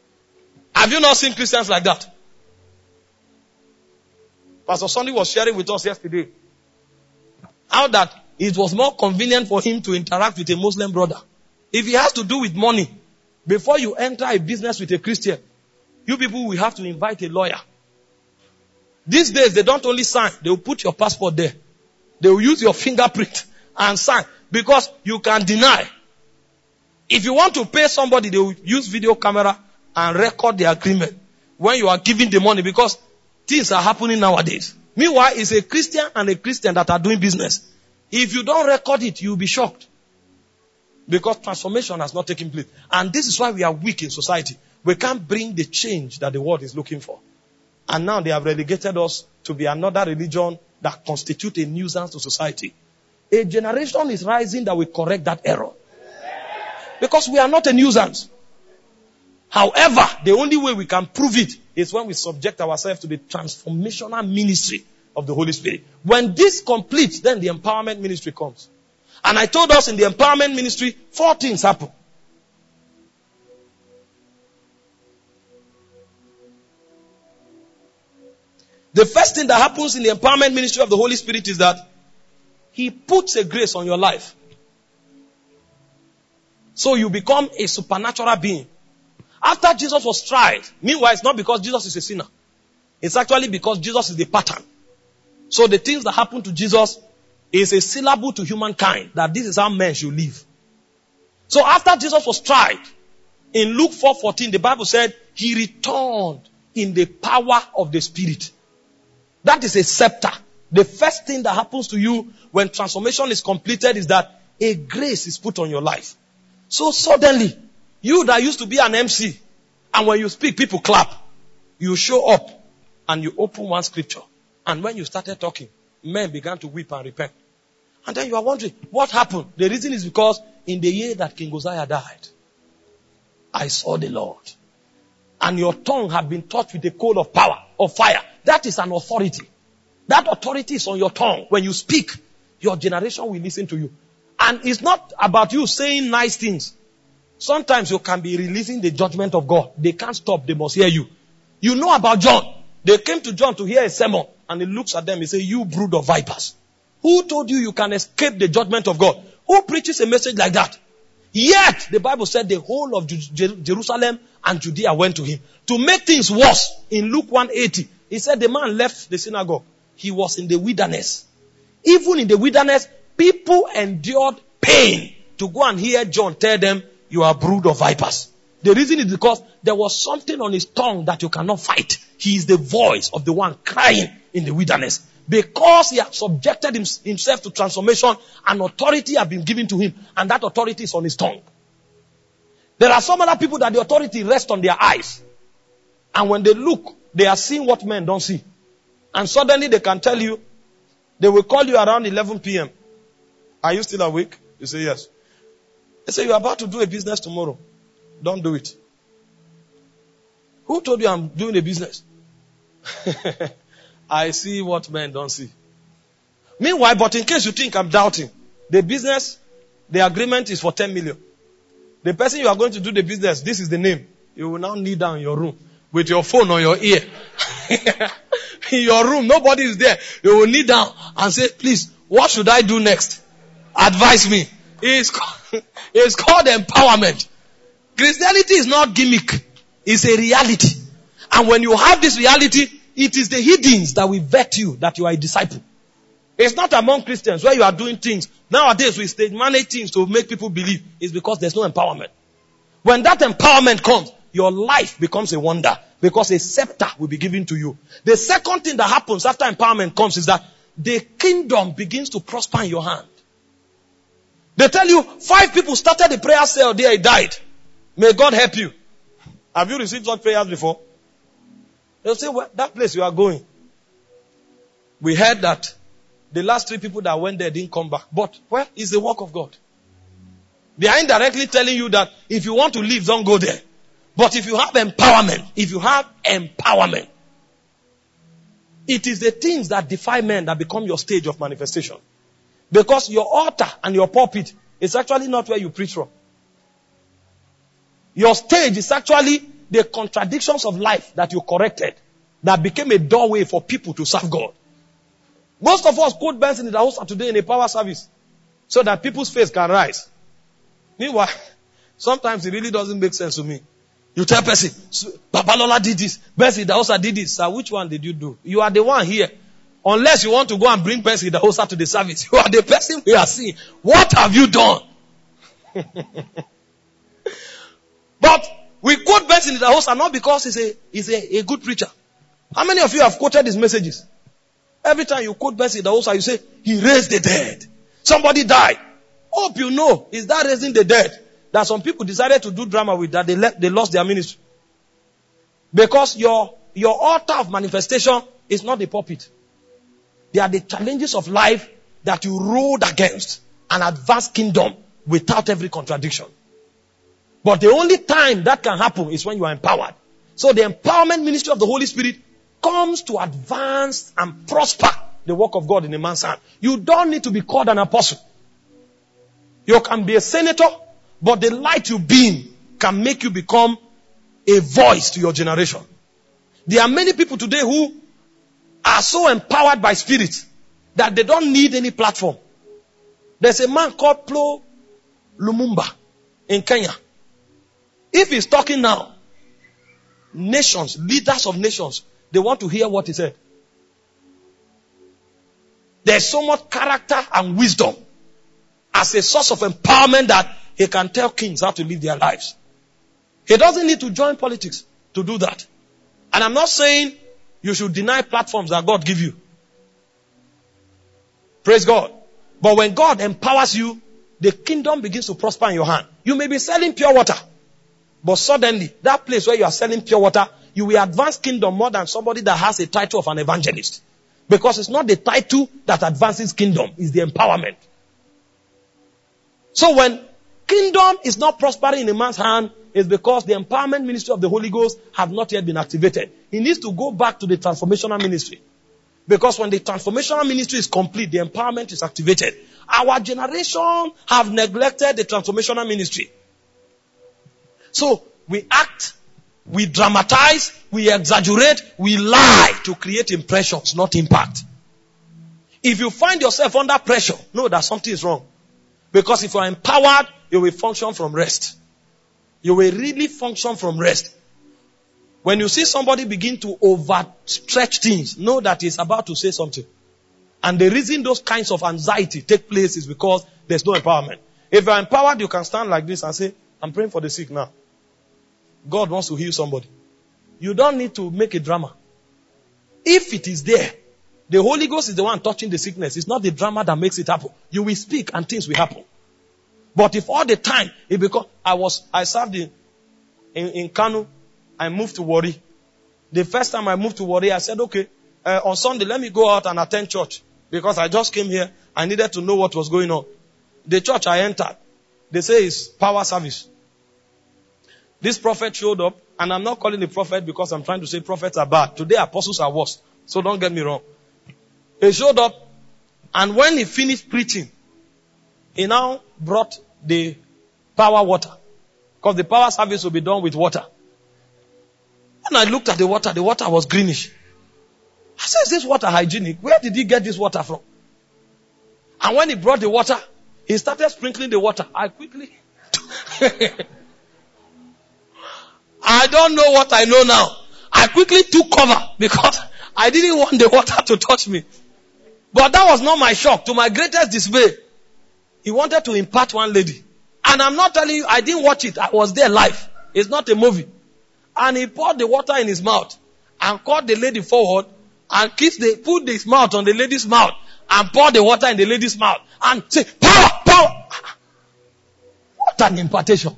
Have you not seen Christians like that? Pastor Sunday was sharing with us yesterday how that it was more convenient for him to interact with a Muslim brother. If he has to do with money, before you enter a business with a Christian, you people will have to invite a lawyer. These days, they don't only sign, they will put your passport there. They will use your fingerprint and sign because you can deny. If you want to pay somebody, they will use video camera and record the agreement when you are giving the money because things are happening nowadays. Meanwhile, it's a Christian and a Christian that are doing business. If you don't record it, you'll be shocked. Because transformation has not taken place. And this is why we are weak in society. We can't bring the change that the world is looking for. And now they have relegated us to be another religion that constitutes a nuisance to society. A generation is rising that will correct that error. Because we are not a nuisance. However, the only way we can prove it is when we subject ourselves to the transformational ministry of the Holy Spirit. When this completes, then the empowerment ministry comes. And I told us in the empowerment ministry, four things happen. The first thing that happens in the empowerment ministry of the Holy Spirit is that He puts a grace on your life. So you become a supernatural being. After Jesus was tried, meanwhile, it's not because Jesus is a sinner. It's actually because Jesus is the pattern. So the things that happen to Jesus is a syllable to humankind that this is how men should live. So after Jesus was tried, in Luke four fourteen, the Bible said, He returned in the power of the Spirit. That is a scepter. The first thing that happens to you when transformation is completed is that a grace is put on your life. So suddenly, you that used to be an M C, and when you speak, people clap. You show up, and you open one scripture. And when you started talking, men began to weep and repent. And then you are wondering, what happened? The reason is because in the year that King Uzziah died, I saw the Lord. And your tongue had been touched with a coal of power, of fire. That is an authority. That authority is on your tongue. When you speak, your generation will listen to you. And it's not about you saying nice things. Sometimes you can be releasing the judgment of God. They can't stop. They must hear you. You know about John. They came to John to hear a sermon. And he looks at them. He says, you brood of vipers. Who told you you can escape the judgment of God? Who preaches a message like that? Yet, the Bible said the whole of Jer- Jerusalem and Judea went to him. To make things worse, in Luke one eighty, he said the man left the synagogue. He was in the wilderness. Even in the wilderness, people endured pain to go and hear John tell them, you are a brood of vipers. The reason is because there was something on his tongue that you cannot fight. He is the voice of the one crying in the wilderness. Because he has subjected himself to transformation, an authority has been given to him, and that authority is on his tongue. There are some other people that the authority rests on their eyes. And when they look, they are seeing what men don't see. And suddenly they can tell you, they will call you around eleven p.m. Are you still awake? You say yes. They say, you're about to do a business tomorrow. Don't do it. Who told you I'm doing a business? I see what men don't see. Meanwhile, but in case you think I'm doubting, the business, the agreement is for ten million. The person you are going to do the business, this is the name. You will now kneel down in your room with your phone on your ear. In your room, nobody is there. You will kneel down and say, please, what should I do next? Advise me. It's called, it's called empowerment. Christianity is not gimmick. It's a reality. And when you have this reality, it is the hidden that will vet you that you are a disciple. It's not among Christians where you are doing things. Nowadays we stage manage things to make people believe. It's because there's no empowerment. When that empowerment comes, your life becomes a wonder because a scepter will be given to you. The second thing that happens after empowerment comes is that the kingdom begins to prosper in your hand. They tell you, five people started the prayer cell there, he died. May God help you. Have you received such prayers before? They'll say, well, that place you are going. We heard that the last three people that went there didn't come back. But, well, it's the work of God. They are indirectly telling you that if you want to live, don't go there. But if you have empowerment, if you have empowerment, it is the things that defy men that become your stage of manifestation. Because your altar and your pulpit is actually not where you preach from. Your stage is actually the contradictions of life that you corrected that became a doorway for people to serve God. Most of us quote Benson in the house today in a power service so that people's faith can rise. Meanwhile, sometimes it really doesn't make sense to me. You tell person, Babalola did this, Benson the house did this. Sir, which one did you do? You are the one here. Unless you want to go and bring Benson the house to the service, you are the person we are seeing. What have you done? But we quote Benson the house not because he's a he's a, a good preacher. How many of you have quoted his messages? Every time you quote Benson the house, you say he raised the dead. Somebody died. Hope you know, is that raising the dead that some people decided to do drama with, that they left, they lost their ministry. Because your your altar of manifestation is not the pulpit. They are the challenges of life that you rode against and advance kingdom without every contradiction. But the only time that can happen is when you are empowered. So the empowerment ministry of the Holy Spirit comes to advance and prosper the work of God in a man's hand. You don't need to be called an apostle. You can be a senator, but the light you beam can make you become a voice to your generation. There are many people today who are so empowered by spirit that they don't need any platform. There's a man called Flo Lumumba in Kenya. If he's talking now, nations, leaders of nations, they want to hear what he said. There's so much character and wisdom as a source of empowerment that he can tell kings how to live their lives. He doesn't need to join politics to do that. And I'm not saying you should deny platforms that God give you. Praise God. But when God empowers you, the kingdom begins to prosper in your hand. You may be selling pure water, but suddenly, that place where you are selling pure water, you will advance kingdom more than somebody that has a title of an evangelist. Because it's not the title that advances kingdom, it's the empowerment. So when kingdom is not prospering in a man's hand, it's because the empowerment ministry of the Holy Ghost have not yet been activated. He needs to go back to the transformational ministry. Because when the transformational ministry is complete, the empowerment is activated. Our generation have neglected the transformational ministry. So we act, we dramatize, we exaggerate, we lie to create impressions, not impact. If you find yourself under pressure, know that something is wrong. Because if you are empowered, you will function from rest. You will really function from rest. When you see somebody begin to overstretch things, know that he's about to say something. And the reason those kinds of anxiety take place is because there's no empowerment. If you're empowered, you can stand like this and say, I'm praying for the sick now. God wants to heal somebody. You don't need to make a drama. If it is there, the Holy Ghost is the one touching the sickness. It's not the drama that makes it happen. You will speak and things will happen. But if all the time, it because I was, I served in, in, in Kanu, I moved to Warri. The first time I moved to Warri, I said, okay, uh, on Sunday, let me go out and attend church. Because I just came here, I needed to know what was going on. The church I entered, they say it's power service. This prophet showed up, and I'm not calling the prophet because I'm trying to say prophets are bad. Today apostles are worse. So don't get me wrong. He showed up, and when he finished preaching, he now brought the power water. Because the power service will be done with water. When I looked at the water, the water was greenish. I said, is this water hygienic? Where did he get this water from? And when he brought the water, he started sprinkling the water. I quickly... I don't know what I know now. I quickly took cover because I didn't want the water to touch me. But that was not my shock. To my greatest dismay, he wanted to impart one lady. And I'm not telling you, I didn't watch it. I was there live. It's not a movie. And he poured the water in his mouth and called the lady forward and kissed the, put his mouth on the lady's mouth and poured the water in the lady's mouth and say, power, power. What an impartation.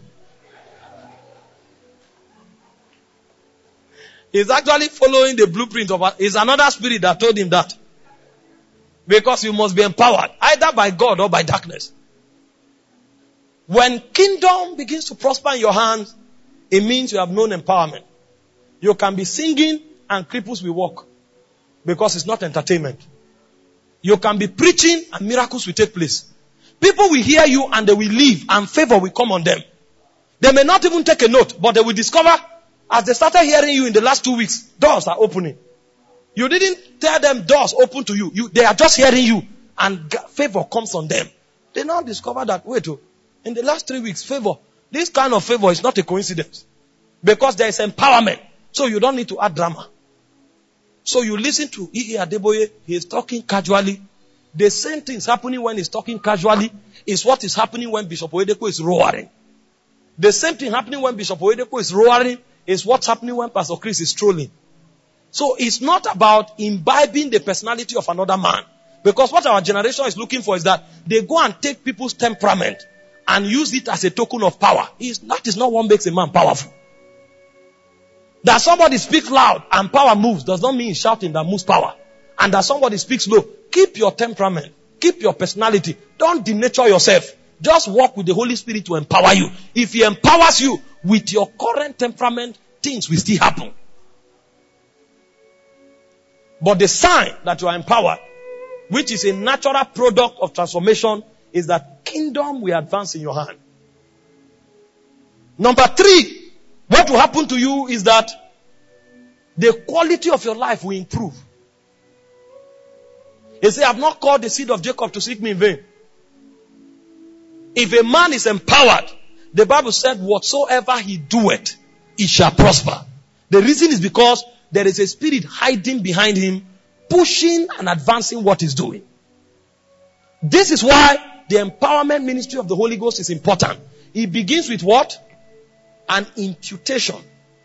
He's actually following the blueprint of, it's another spirit that told him that. Because you must be empowered, either by God or by darkness. When kingdom begins to prosper in your hands, it means you have known empowerment. You can be singing and cripples will walk. Because it's not entertainment. You can be preaching and miracles will take place. People will hear you and they will leave and favor will come on them. They may not even take a note, but they will discover As they started hearing you in the last two weeks, doors are opening. You didn't tell them doors open to you. you they are just hearing you and favor comes on them. They now discover that, wait, oh, in the last three weeks, favor, this kind of favor is not a coincidence. Because there is empowerment. So you don't need to add drama. So you listen to E E Adeboye, he is talking casually. The same things happening when he's talking casually is what is happening when Bishop Oyedepo is roaring. The same thing happening when Bishop Oyedepo is roaring is what's happening when Pastor Chris is strolling. So it's not about imbibing the personality of another man. Because what our generation is looking for is that they go and take people's temperament and use it as a token of power. It's, that is not what makes a man powerful. That somebody speaks loud and power moves does not mean shouting that moves power. And that somebody speaks low. Keep your temperament. Keep your personality. Don't denature yourself. Just walk with the Holy Spirit to empower you. If He empowers you with your current temperament, things will still happen. But the sign that you are empowered, which is a natural product of transformation, is that kingdom will advance in your hand. Number three, what will happen to you is that the quality of your life will improve. He said, I have not called the seed of Jacob to seek me in vain. If a man is empowered, the Bible said, whatsoever he doeth, it shall prosper. The reason is because there is a spirit hiding behind him, pushing and advancing what he's doing. This is why the empowerment ministry of the Holy Ghost is important. It begins with what? An imputation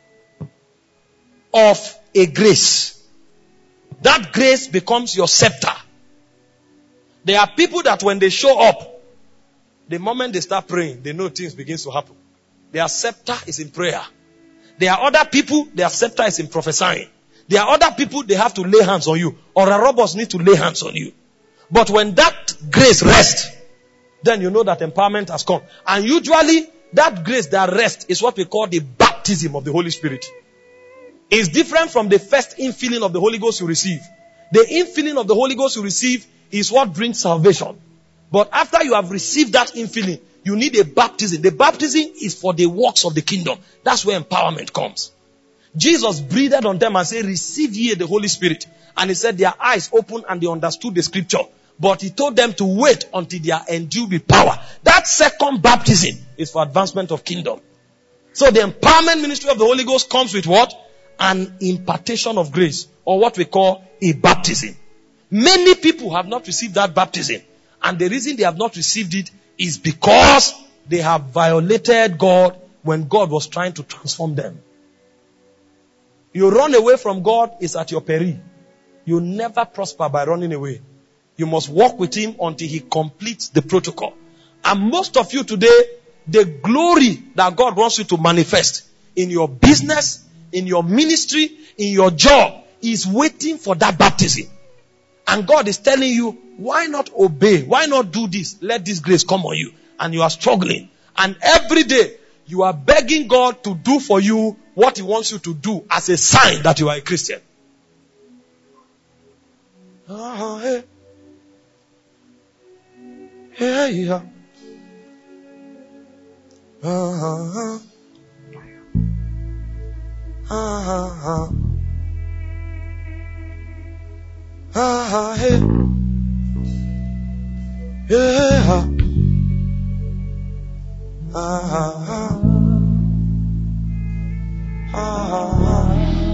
of a grace. That grace becomes your scepter. There are people that when they show up, the moment they start praying, they know things begin to happen. Their scepter is in prayer. There are other people, their scepter is in prophesying. There are other people, they have to lay hands on you. Or a robbers need to lay hands on you. But when that grace rests, then you know that empowerment has come. And usually, that grace that rests is what we call the baptism of the Holy Spirit. It's different from the first infilling of the Holy Ghost you receive. The infilling of the Holy Ghost you receive is what brings salvation. But after you have received that infilling, you need a baptism. The baptism is for the works of the kingdom. That's where empowerment comes. Jesus breathed on them and said, receive ye the Holy Spirit. And he said their eyes opened and they understood the scripture. But he told them to wait until they are endued with power. That second baptism is for advancement of kingdom. So the empowerment ministry of the Holy Ghost comes with what? An impartation of grace, or what we call a baptism. Many people have not received that baptism. And the reason they have not received it is because they have violated God when God was trying to transform them. You run away from God, it's at your peril. You never prosper by running away. You must walk with Him until He completes the protocol. And most of you today, the glory that God wants you to manifest in your business, in your ministry, in your job, is waiting for that baptism. And God is telling you, why not obey? Why not do this? Let this grace come on you. And you are struggling. And every day, you are begging God to do for you what He wants you to do as a sign that you are a Christian. Ah, hey. Hey, yeah. Ah, ah, ah, ah, hey. Yeah. Ah, ah, ah.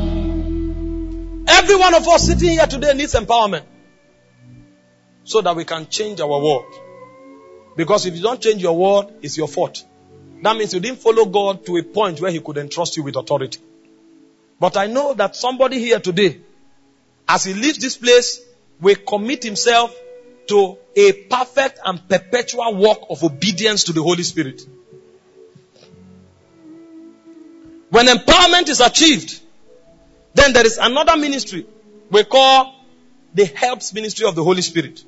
Every one of us sitting here today needs empowerment so that we can change our world. Because if you don't change your world, it's your fault. That means you didn't follow God to a point where He could entrust you with authority. But I know that somebody here today, as he leaves this place, will commit himself to a perfect and perpetual work of obedience to the Holy Spirit. When empowerment is achieved, then there is another ministry we call the helps ministry of the Holy Spirit.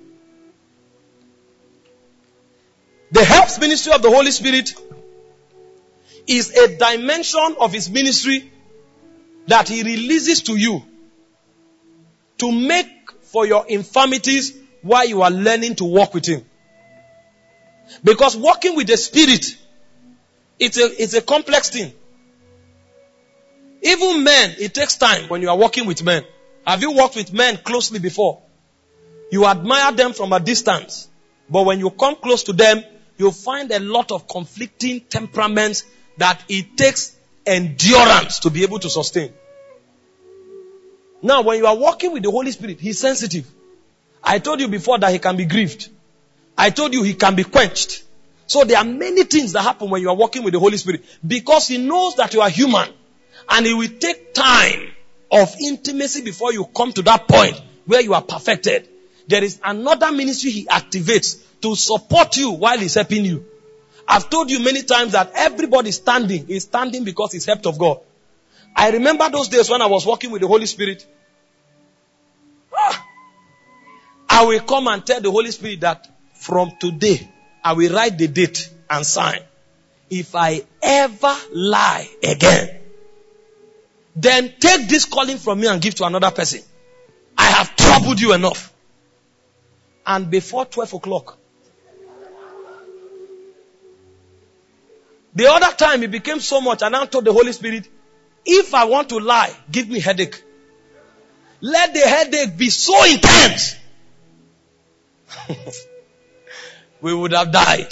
The helps ministry of the Holy Spirit is a dimension of His ministry that He releases to you to make for your infirmities while you are learning to walk with Him. Because walking with the Spirit, it's a, it's a complex thing. Even men, it takes time when you are working with men. Have you worked with men closely before? You admire them from a distance. But when you come close to them, you'll find a lot of conflicting temperaments that it takes endurance to be able to sustain. Now, when you are working with the Holy Spirit, He's sensitive. I told you before that He can be grieved. I told you He can be quenched. So there are many things that happen when you are working with the Holy Spirit, because He knows that you are human, and He will take time of intimacy before you come to that point where you are perfected. There is another ministry He activates to support you while He's helping you. I've told you many times that everybody standing is standing because He's helped of God. I remember those days when I was working with the Holy Spirit. Ah, I will come and tell the Holy Spirit that from today, I will write the date and sign. If I ever lie again, then take this calling from me and give to another person. I have troubled you enough. And before twelve o'clock, the other time it became so much, and I told the Holy Spirit, if I want to lie, give me headache. Let the headache be so intense. We would have died.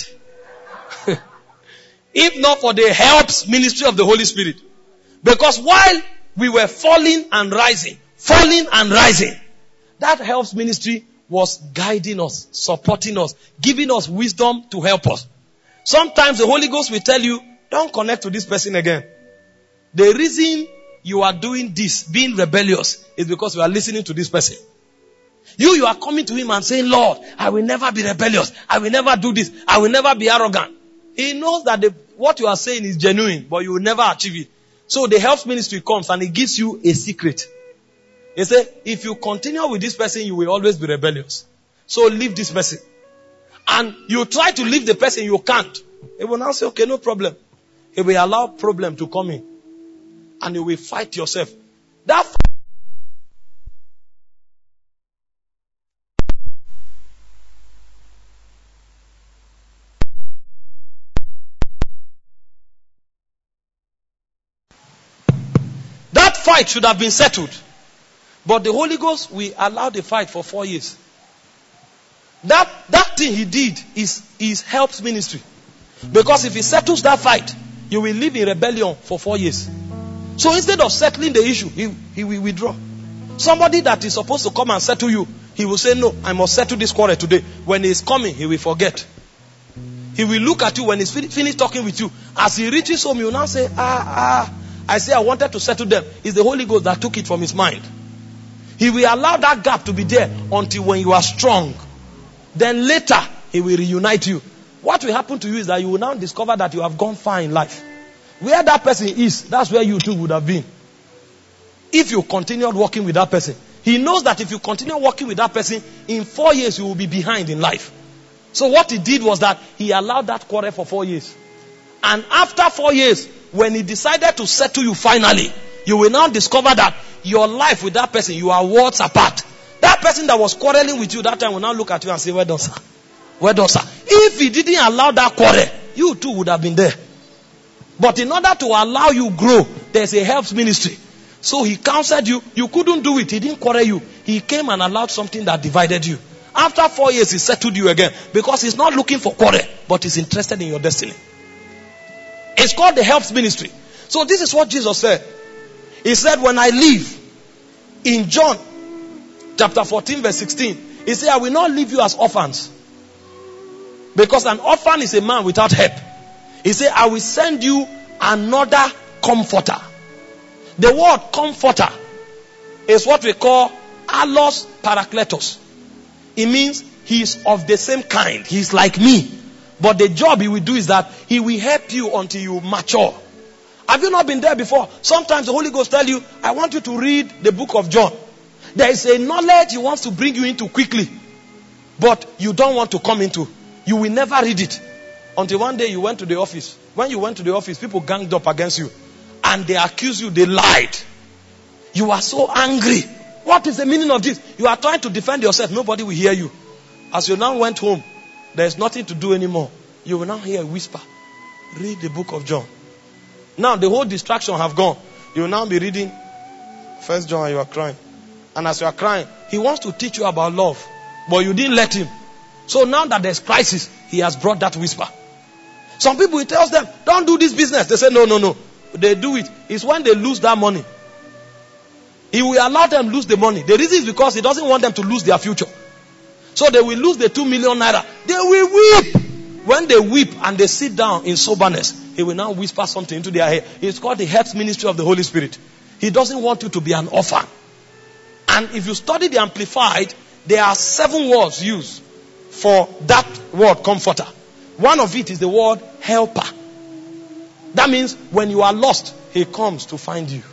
If not for the helps ministry of the Holy Spirit. Because while we were falling and rising, falling and rising, that helps ministry was guiding us, supporting us, giving us wisdom to help us. Sometimes the Holy Ghost will tell you, don't connect to this person again. The reason you are doing this, being rebellious, is because you are listening to this person. You, you are coming to him and saying, Lord, I will never be rebellious. I will never do this. I will never be arrogant. He knows that the, what you are saying is genuine, but you will never achieve it. So the health ministry comes and it gives you a secret. He says, if you continue with this person, you will always be rebellious. So leave this person. And you try to leave the person, you can't. He will now say, okay, no problem. He will allow problem to come in. And you will fight yourself. That fight That fight should have been settled. But the Holy Ghost will allow the fight for four years. That, that thing he did is, is helps ministry. Because if he settles that fight, you will live in rebellion for four years. So instead of settling the issue, he, he will withdraw. Somebody that is supposed to come and settle you, he will say, no, I must settle this quarrel today. When he is coming, he will forget. He will look at you when he's fin- finished talking with you. As he reaches home, you will now say, ah, ah, I say I wanted to settle them. It's the Holy Ghost that took it from his mind. He will allow that gap to be there until when you are strong. Then later, he will reunite you. What will happen to you is that you will now discover that you have gone far in life. Where that person is, that's where you too would have been. If you continued working with that person. He knows that if you continue working with that person, in four years you will be behind in life. So what he did was that he allowed that quarrel for four years. And after four years, when he decided to settle you finally, you will now discover that your life with that person, you are worlds apart. That person that was quarreling with you that time will now look at you and say, well done, sir. Well done, sir. If he didn't allow that quarrel, you too would have been there. But in order to allow you grow, there's a helps ministry. So he counseled you. You couldn't do it. He didn't quarrel you. He came and allowed something that divided you. After four years, he settled you again. Because he's not looking for quarrel, but he's interested in your destiny. It's called the helps ministry. So this is what Jesus said. He said, when I leave, in John chapter fourteen verse sixteen, he said, I will not leave you as orphans. Because an orphan is a man without help. He said, I will send you another comforter. The word comforter is what we call allos parakletos. It means he is of the same kind. He is like me. But the job he will do is that he will help you until you mature. Have you not been there before? Sometimes the Holy Ghost tell you, I want you to read the book of John. There is a knowledge he wants to bring you into quickly. But you don't want to come into. You will never read it. Until one day you went to the office. When you went to the office, people ganged up against you. And they accused you, they lied. You are so angry. What is the meaning of this? You are trying to defend yourself. Nobody will hear you. As you now went home, there is nothing to do anymore. You will now hear a whisper. Read the book of John. Now the whole distraction have gone. You will now be reading First John and you are crying. And as you are crying, he wants to teach you about love. But you didn't let him. So now that there's crisis, he has brought that whisper. Some people, he tells them, don't do this business. They say, no, no, no. They do it. It's when they lose that money. He will allow them lose the money. The reason is because he doesn't want them to lose their future. So they will lose the two million naira. They will weep. When they weep and they sit down in soberness, he will now whisper something into their ear. It's called the health ministry of the Holy Spirit. He doesn't want you to be an orphan. And if you study the Amplified, there are seven words used for that word comforter. One of it is the word helper. That means when you are lost, he comes to find you.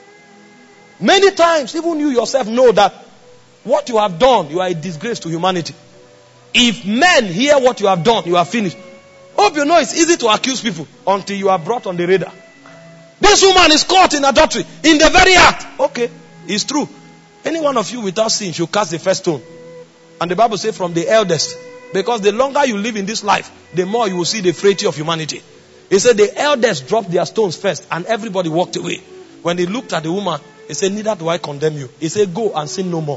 Many times, even you yourself know that what you have done, you are a disgrace to humanity. If men hear what you have done, you are finished. Hope you know it's easy to accuse people until you are brought on the radar. This woman is caught in adultery, in the very act. Okay, it's true. Any one of you without sin should cast the first stone. And the Bible says from the eldest. Because the longer you live in this life, the more you will see the frailty of humanity. He said the eldest dropped their stones first and everybody walked away. When he looked at the woman, he said, neither do I condemn you. He said, go and sin no more.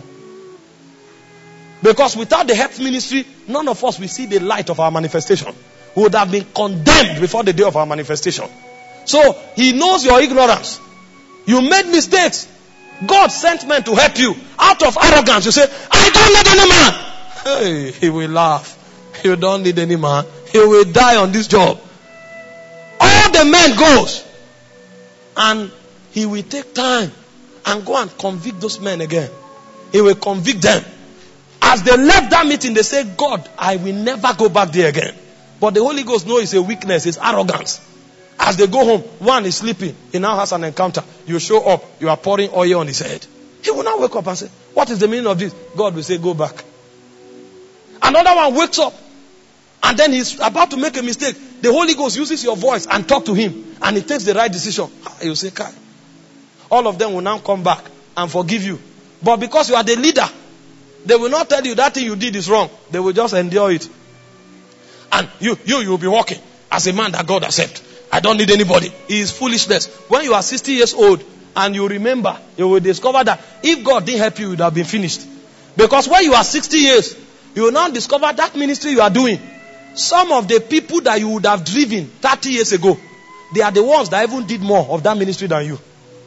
Because without the health ministry, none of us will see the light of our manifestation. We would have been condemned before the day of our manifestation. So, he knows your ignorance. You made mistakes. God sent men to help you. Out of arrogance, you say, I don't need any man. Hey, he will laugh. You don't need any man. He will die on this job. All the men goes. And he will take time and go and convict those men again. He will convict them. As they left that meeting, they say, God, I will never go back there again. But the Holy Ghost knows it's a weakness, it's arrogance. As they go home, one is sleeping. He now has an encounter. You show up, you are pouring oil on his head. He will now wake up and say, what is the meaning of this? God will say, go back. Another one wakes up. And then he's about to make a mistake. The Holy Ghost uses your voice and talk to him. And he takes the right decision. You say, Kai. All of them will now come back and forgive you. But because you are the leader, they will not tell you that thing you did is wrong. They will just endure it. And you, you, you will be walking as a man that God accepts. I don't need anybody. It is foolishness. When you are sixty years old and you remember, you will discover that if God didn't help you, you would have been finished. Because when you are sixty years, you will now discover that ministry you are doing. Some of the people that you would have driven thirty years ago, they are the ones that even did more of that ministry than you.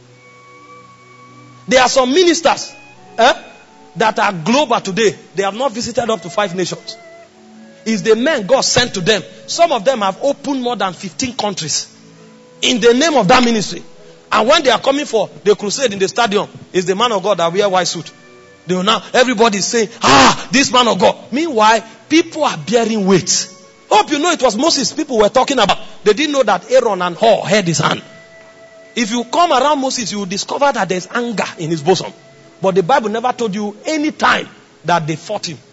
There are some ministers eh, that are global today. They have not visited up to five nations. It's the men God sent to them. Some of them have opened more than fifteen countries in the name of that ministry. And when they are coming for the crusade in the stadium, it's the man of God that wear white suit. They will now, everybody is saying, ah, this man of God. Meanwhile, people are bearing weight. Hope you know it was Moses people were talking about. They didn't know that Aaron and Hur held his hand. If you come around Moses, you will discover that there's anger in his bosom. But the Bible never told you any time that they fought him.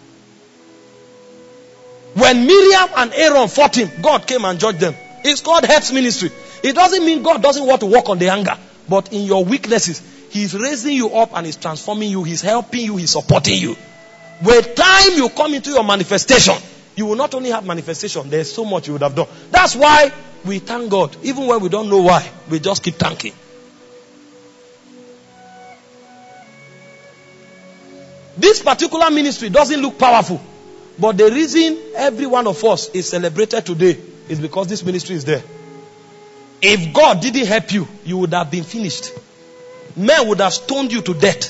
When Miriam and Aaron fought him, God came and judged them. It's called health ministry. It doesn't mean God doesn't want to work on the anger. But in your weaknesses, He's raising you up and He's transforming you. He's helping you. He's supporting you. With time you come into your manifestation, you will not only have manifestation, there's so much you would have done. That's why we thank God. Even when we don't know why, we just keep thanking. This particular ministry doesn't look powerful. But the reason every one of us is celebrated today is because this ministry is there. If God didn't help you, you would have been finished. Men would have stoned you to death.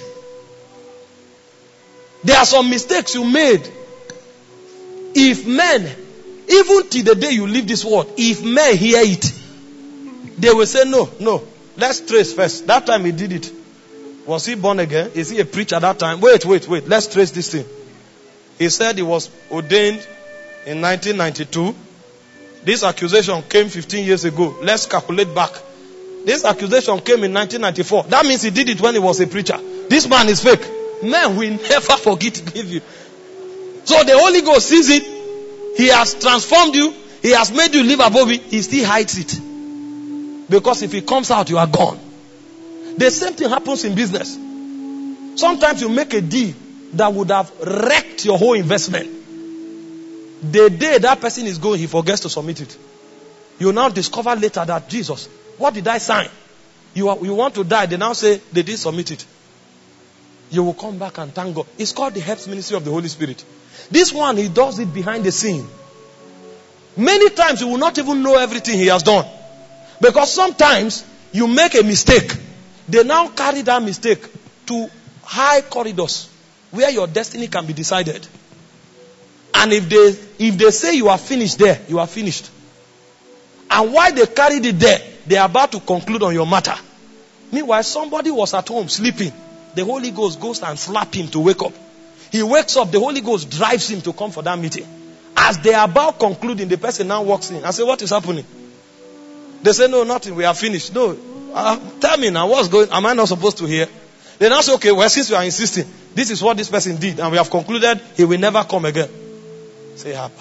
There are some mistakes you made. If men, even till the day you leave this world, if men hear it, they will say, no, no, let's trace first. That time he did it. Was he born again? Is he a preacher that time? Wait, wait, wait. Let's trace this thing. He said he was ordained in nineteen ninety-two. This accusation came fifteen years ago. Let's calculate back. This accusation came in nineteen ninety-four. That means he did it when he was a preacher. This man is fake. Man will never forget to give you. So the Holy Ghost sees it. He has transformed you. He has made you live above it. He still hides it. Because if it comes out, you are gone. The same thing happens in business. Sometimes you make a deal that would have wrecked your whole investment. The day that person is going, he forgets to submit it. You now discover later that, Jesus, what did I sign? You, are, you want to die, they now say they didn't submit it. You will come back and thank God. It's called the helps ministry of the Holy Spirit. This one, he does it behind the scene. Many times you will not even know everything he has done. Because sometimes you make a mistake. They now carry that mistake to high corridors where your destiny can be decided. And if they if they say you are finished there, you are finished. And while they carried it there, they are about to conclude on your matter. Meanwhile, somebody was at home sleeping. The Holy Ghost goes and slaps him to wake up. He wakes up, the Holy Ghost drives him to come for that meeting. As they are about concluding, the person now walks in. I say, what is happening? They say, no, nothing, we are finished. No, uh, tell me now, what's going on? Am I not supposed to hear? They now say, okay, well, since you are insisting, this is what this person did, and we have concluded he will never come again. Say, Hapa.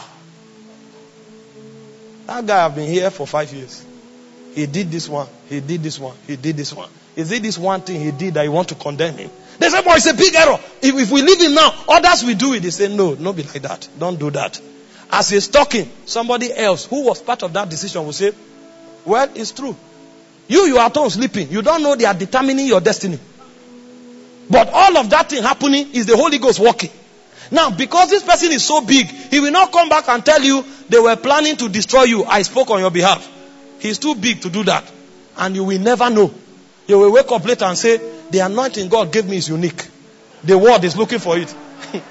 That guy have been here for five years. He did this one, he did this one, he did this one. Is it this one thing he did that you want to condemn him? They say, boy, it's a big error. If, if we leave him now, others will do it. They say, no, don't be like that. Don't do that. As he's talking, somebody else who was part of that decision will say, well, it's true. You, you are at home sleeping. You don't know they are determining your destiny. But all of that thing happening is the Holy Ghost working. Now, because this person is so big, he will not come back and tell you they were planning to destroy you. I spoke on your behalf. He's too big to do that. And you will never know. You will wake up later and say, the anointing God gave me is unique. The world is looking for it.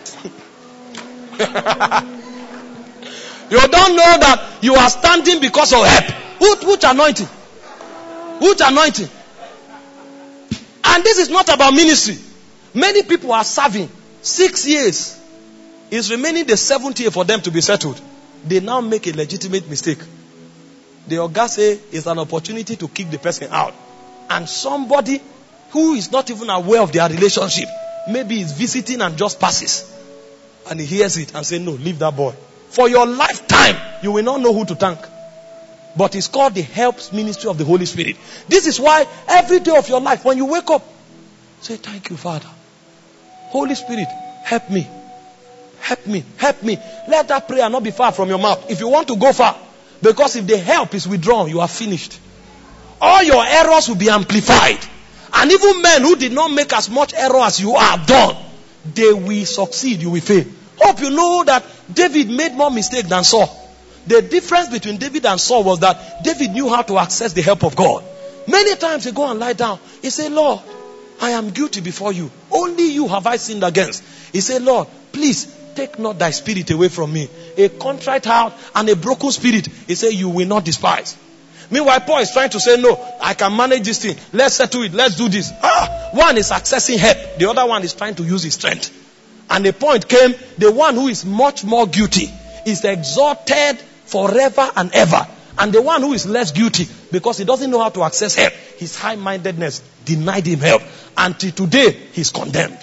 You don't know that you are standing because of help. Which, which anointing? Which anointing? And this is not about ministry. Many people are serving six years. It's remaining the seventh year for them to be settled. They now make a legitimate mistake. The Oga say it's an opportunity to kick the person out. And somebody who is not even aware of their relationship, maybe is visiting and just passes. And he hears it and says, no, leave that boy. For your lifetime, you will not know who to thank. But it's called the helps ministry of the Holy Spirit. This is why every day of your life, when you wake up, say, thank you, Father. Holy Spirit, help me. Help me. Help me. Let that prayer not be far from your mouth. If you want to go far. Because if the help is withdrawn, you are finished. All your errors will be amplified. And even men who did not make as much error as you have done, they will succeed, you will fail. Hope you know that David made more mistakes than Saul. The difference between David and Saul was that David knew how to access the help of God. Many times he go and lie down. He said, Lord, I am guilty before you. Only you have I sinned against. He said, Lord, please take not thy spirit away from me. A contrite heart and a broken spirit, he said, you will not despise. Meanwhile, Paul is trying to say, no, I can manage this thing. Let's settle it. Let's do this. Ah, one is accessing help. The other one is trying to use his strength. And the point came, the one who is much more guilty is exalted forever and ever. And the one who is less guilty, because he doesn't know how to access help, his high-mindedness denied him help. Until today, he's condemned.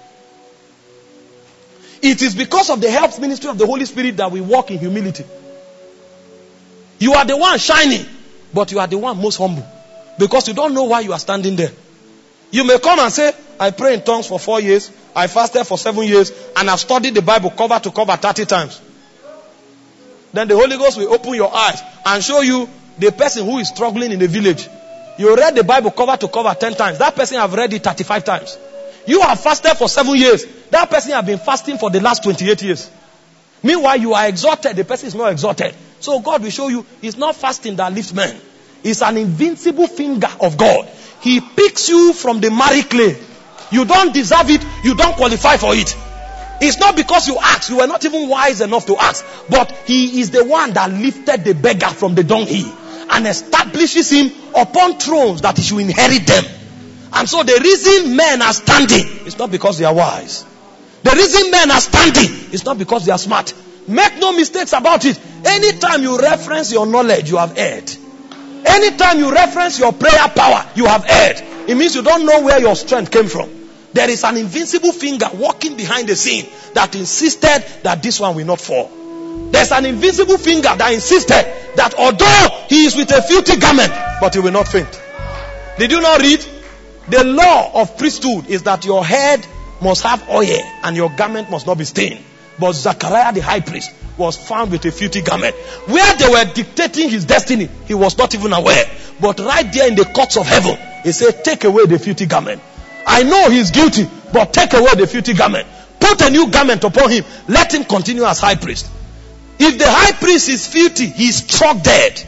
It is because of the helps ministry of the Holy Spirit that we walk in humility. You are the one shining, but you are the one most humble. Because you don't know why you are standing there. You may come and say, I pray in tongues for four years, I fasted for seven years, and I've studied the Bible cover to cover thirty times. Then the Holy Ghost will open your eyes and show you the person who is struggling in the village. You read the Bible cover to cover ten times. That person have read it thirty-five times. You have fasted for seven years. That person have been fasting for the last twenty-eight years. Meanwhile, you are exalted. The person is not exalted. So God will show you, it's not fasting that lifts men. It's an invincible finger of God. He picks you from the miry clay. You don't deserve it. You don't qualify for it. It's not because you asked. You were not even wise enough to ask. But he is the one that lifted the beggar from the dunghill and establishes him upon thrones that he should inherit them. And so the reason men are standing is not because they are wise. The reason men are standing is not because they are smart. Make no mistakes about it. Anytime you reference your knowledge, you have erred. Anytime you reference your prayer power, you have erred. It means you don't know where your strength came from. There is an invincible finger walking behind the scene that insisted that this one will not fall. There's an invincible finger that insisted that although he is with a filthy garment, but he will not faint. Did you not read? The law of priesthood is that your head must have oil and your garment must not be stained. But Zechariah the high priest was found with a filthy garment. Where they were dictating his destiny, he was not even aware. But right there in the courts of heaven, He said, take away the filthy garment. I know he's guilty, but take away the filthy garment. Put a new garment upon him. Let him continue as high priest. If the high priest is filthy, he's struck dead.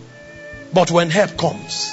But when help comes,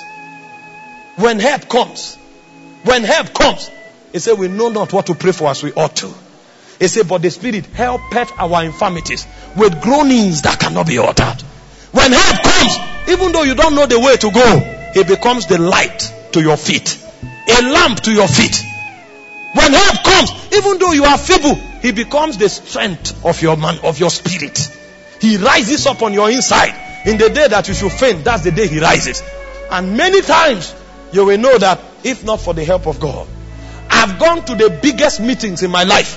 when help comes, when help comes, he said, we know not what to pray for as we ought to. He said, but the Spirit helpeth our infirmities with groanings that cannot be uttered. When help comes, even though you don't know the way to go, it becomes the light to your feet, a lamp to your feet. When help comes, even though you are feeble, he becomes the strength of your man, of your spirit. He rises up on your inside. In the day that you should faint, that's the day he rises. And many times, you will know that if not for the help of God. I've gone to the biggest meetings in my life.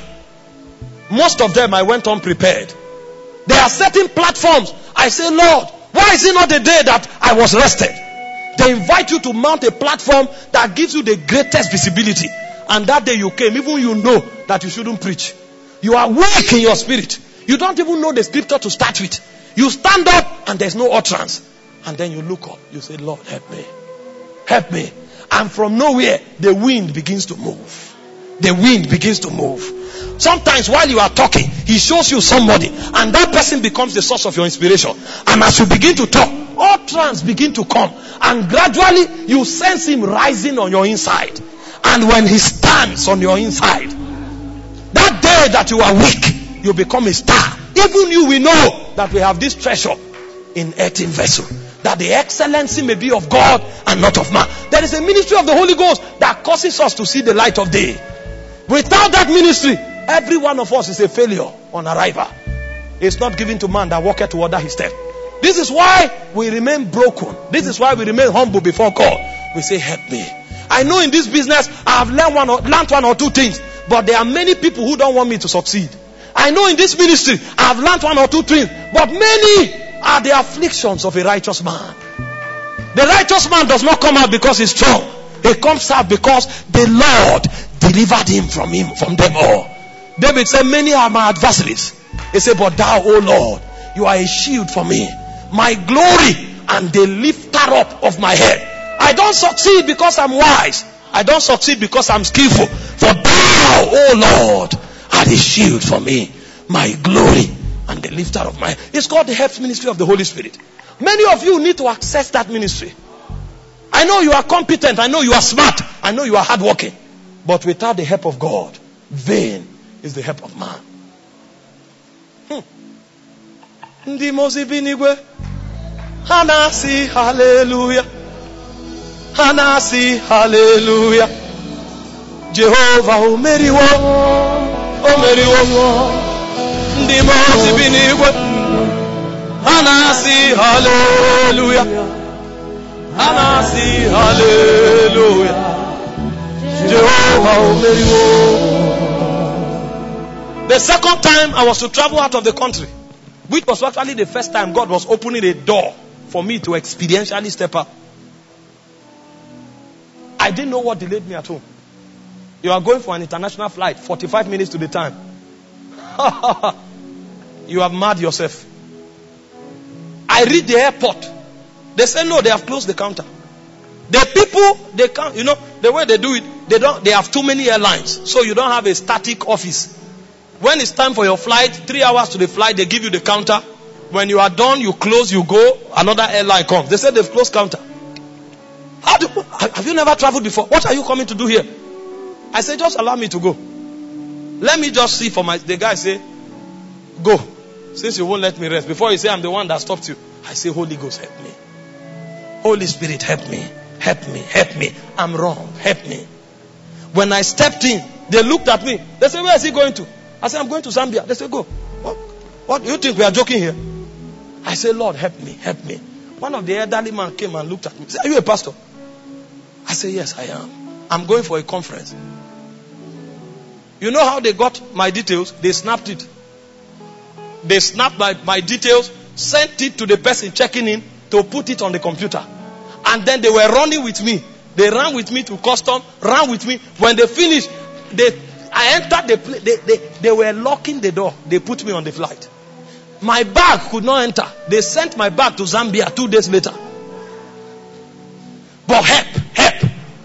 Most of them I went unprepared. There are certain platforms. I say, Lord, why is it not the day that I was rested? They invite you to mount a platform that gives you the greatest visibility. And that day you came, even you know that you shouldn't preach. You are weak in your spirit. You don't even know the scripture to start with. You stand up and there's no utterance. And then you look up. You say, Lord, help me. Help me. And from nowhere, the wind begins to move. The wind begins to move. Sometimes while you are talking, he shows you somebody. And that person becomes the source of your inspiration. And as you begin to talk, utterance begin to come. And gradually, you sense him rising on your inside. And when he stands on your inside, that day that you are weak, you become a star. Even you will know that we have this treasure in earthen vessel. That the excellency may be of God and not of man. There is a ministry of the Holy Ghost that causes us to see the light of day. Without that ministry, every one of us is a failure on arrival. It's not given to man that walketh to order his step. This is why we remain broken. This is why we remain humble before God. We say, help me. I know in this business, I have learned one or, learned one or two things. But there are many people who don't want me to succeed. I know in this ministry, I have learned one or two things. But many are the afflictions of a righteous man. The righteous man does not come out because he's strong. He comes out because the Lord delivered him from him, from them all. David said, many are my adversaries. He said, but thou, O Lord, you are a shield for me, my glory and the lifter up of my head. I don't succeed because I'm wise. I don't succeed because I'm skillful. For thou, O Lord, art a shield for me, my glory and the lifter of my head. It's called the help ministry of the Holy Spirit. Many of you need to access that ministry. I know you are competent. I know you are smart. I know you are hardworking. But without the help of God, vain is the help of man. Ndi mozi binigwe hanasi hallelujah. Hanasi hallelujah. Jehovah omeriwo omeriwo. Ndi mozi binigwe hanasi hallelujah. Hanasi hallelujah. Jehovah omeriwo. The second time I was to travel out of the country, which was actually the first time God was opening a door for me to experientially step up. I didn't know what delayed me at home. You are going for an international flight, forty-five minutes to the time. You have mad yourself. I reached the airport. They said no, they have closed the counter. The people, they can't, you know, the way they do it, they don't, they have too many airlines. So you don't have a static office. When it's time for your flight, three hours to the flight, they give you the counter. When you are done, you close, you go, another airline comes. They said they've closed counter. How do, have you never traveled before? What are you coming to do here? I said, just allow me to go. Let me just see for my, the guy say, go. Since you won't let me rest. Before you say, I'm the one that stopped you. I say, Holy Ghost, help me. Holy Spirit, help me. Help me. Help me. I'm wrong. Help me. When I stepped in, they looked at me. They said, where is he going to? I said, I'm going to Zambia. They said, go. What? What? You think we are joking here? I said, Lord, help me. Help me. One of the elderly men came and looked at me. He said, are you a pastor? I said, yes, I am. I'm going for a conference. You know how they got my details? They snapped it. They snapped my, my details, sent it to the person checking in to put it on the computer. And then they were running with me. They ran with me to custom, ran with me. When they finished, they, I entered the place. They, they, they were locking the door. They put me on the flight. My bag could not enter. They sent my bag to Zambia two days later. But help, help.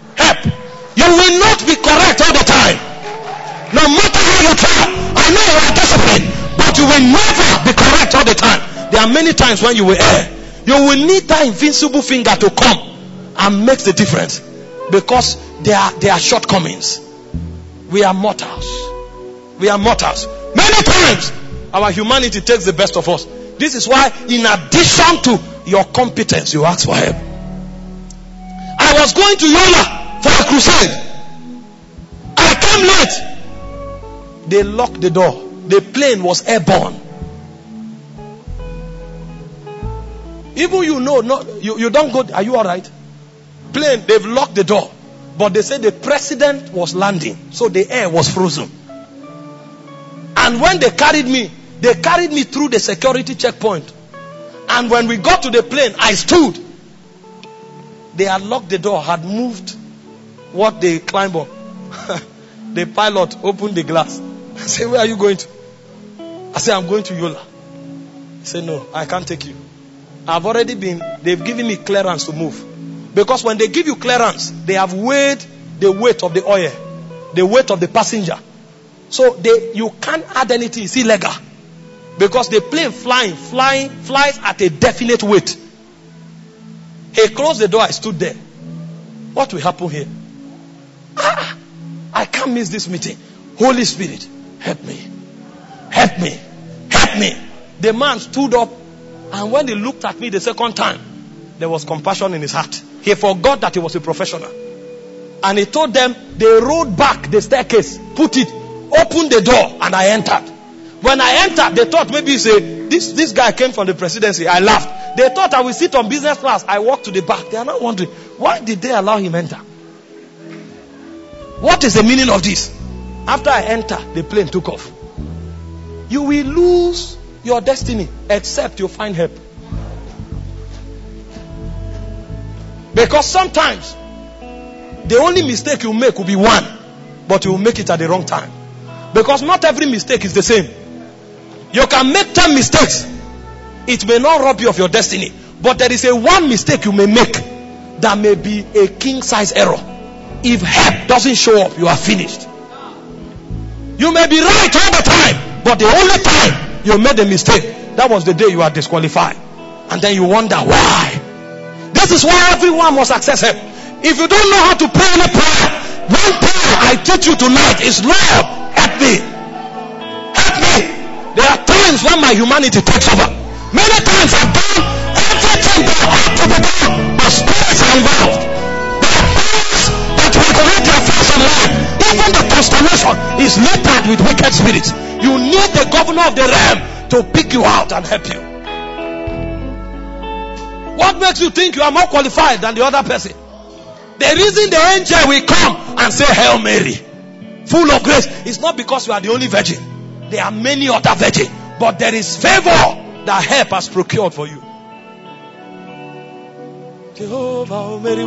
will not be correct all the time. No matter how you try. I know you are disciplined, but you will never be correct all the time. There are many times when you will err. You will need that invincible finger to come and make the difference, because there are, there are shortcomings. We are mortals. We are mortals. Many times our humanity takes the best of us. This is why, in addition to your competence, you ask for help. I was going to Yola for a crusade. I came late. They locked the door. The plane was airborne. Even you know, not, you, you don't go. Are you alright? Plane, they've locked the door. But they said the president was landing, so the air was frozen. And when they carried me, they carried me through the security checkpoint. And when we got to the plane, I stood. They had locked the door, had moved what they climbed up. The pilot opened the glass. I said, where are you going to? I said, I'm going to Yola. He said, no, I can't take you. I've already been, they've given me clearance to move. Because when they give you clearance, they have weighed the weight of the oil, the weight of the passenger. So they, you can't add anything. It's illegal. Because the plane flying, flying, flies at a definite weight. He closed the door. I stood there. What will happen here? Ah, I can't miss this meeting. Holy Spirit, help me. Help me. Help me. The man stood up, and when he looked at me the second time, there was compassion in his heart. He forgot that he was a professional. And he told them, they rolled back the staircase, put it, opened the door, and I entered. When I entered, they thought maybe say, this, this guy came from the presidency. I laughed. They thought I would sit on business class. I walked to the back. They are not wondering, why did they allow him enter? What is the meaning of this? After I enter, the plane took off. You will lose your destiny except you find help. Because sometimes the only mistake you make will be one, but you will make it at the wrong time. Because not every mistake is the same. You can make ten mistakes. It may not rob you of your destiny, but there is a one mistake you may make that may be a king size error. If help doesn't show up, you are finished. You may be right all the time, but the only time you made a mistake, that was the day you are disqualified. And then you wonder why. This is why everyone must access help. If you don't know how to pray any prayer, one prayer I teach you tonight is, Lord, help me. Help me. There are times when my humanity takes over. Many times I've done everything that ought to be done, but spirits are involved. There are things that regulate the affairs of life. Even the constellation is littered with wicked spirits. You need the governor of the realm to pick you out and help you. What makes you think you are more qualified than the other person? The reason the angel will come and say, Hail Mary, full of grace, is not because you are the only virgin. There are many other virgins, but there is favor that help has procured for you. Jehovah, oh Mary,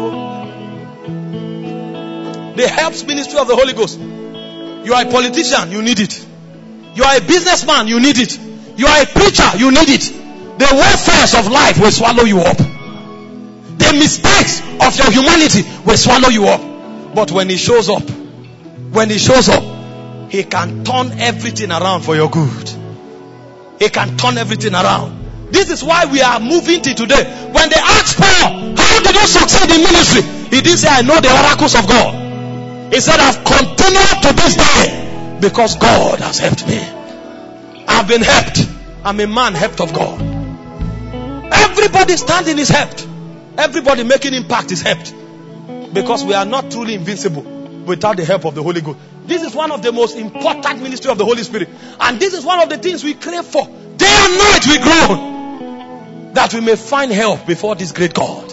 the helps ministry of the Holy Ghost. You are a politician, you need it. You are a businessman, you need it. You are a preacher, you need it. The warfares of life will swallow you up. The mistakes of your humanity will swallow you up. But when he shows up, when he shows up, he can turn everything around for your good. He can turn everything around. This is why we are moving to today. When they asked Paul, how did you succeed in ministry? He didn't say, I know the oracles of God. He said, I've continued to this day because God has helped me. I've been helped. I'm a man helped of God. Everybody standing is helped. Everybody making impact is helped. Because we are not truly invincible without the help of the Holy Ghost. This is one of the most important ministry of the Holy Spirit. And this is one of the things we crave for. Day and night we groan, that we may find help before this great God.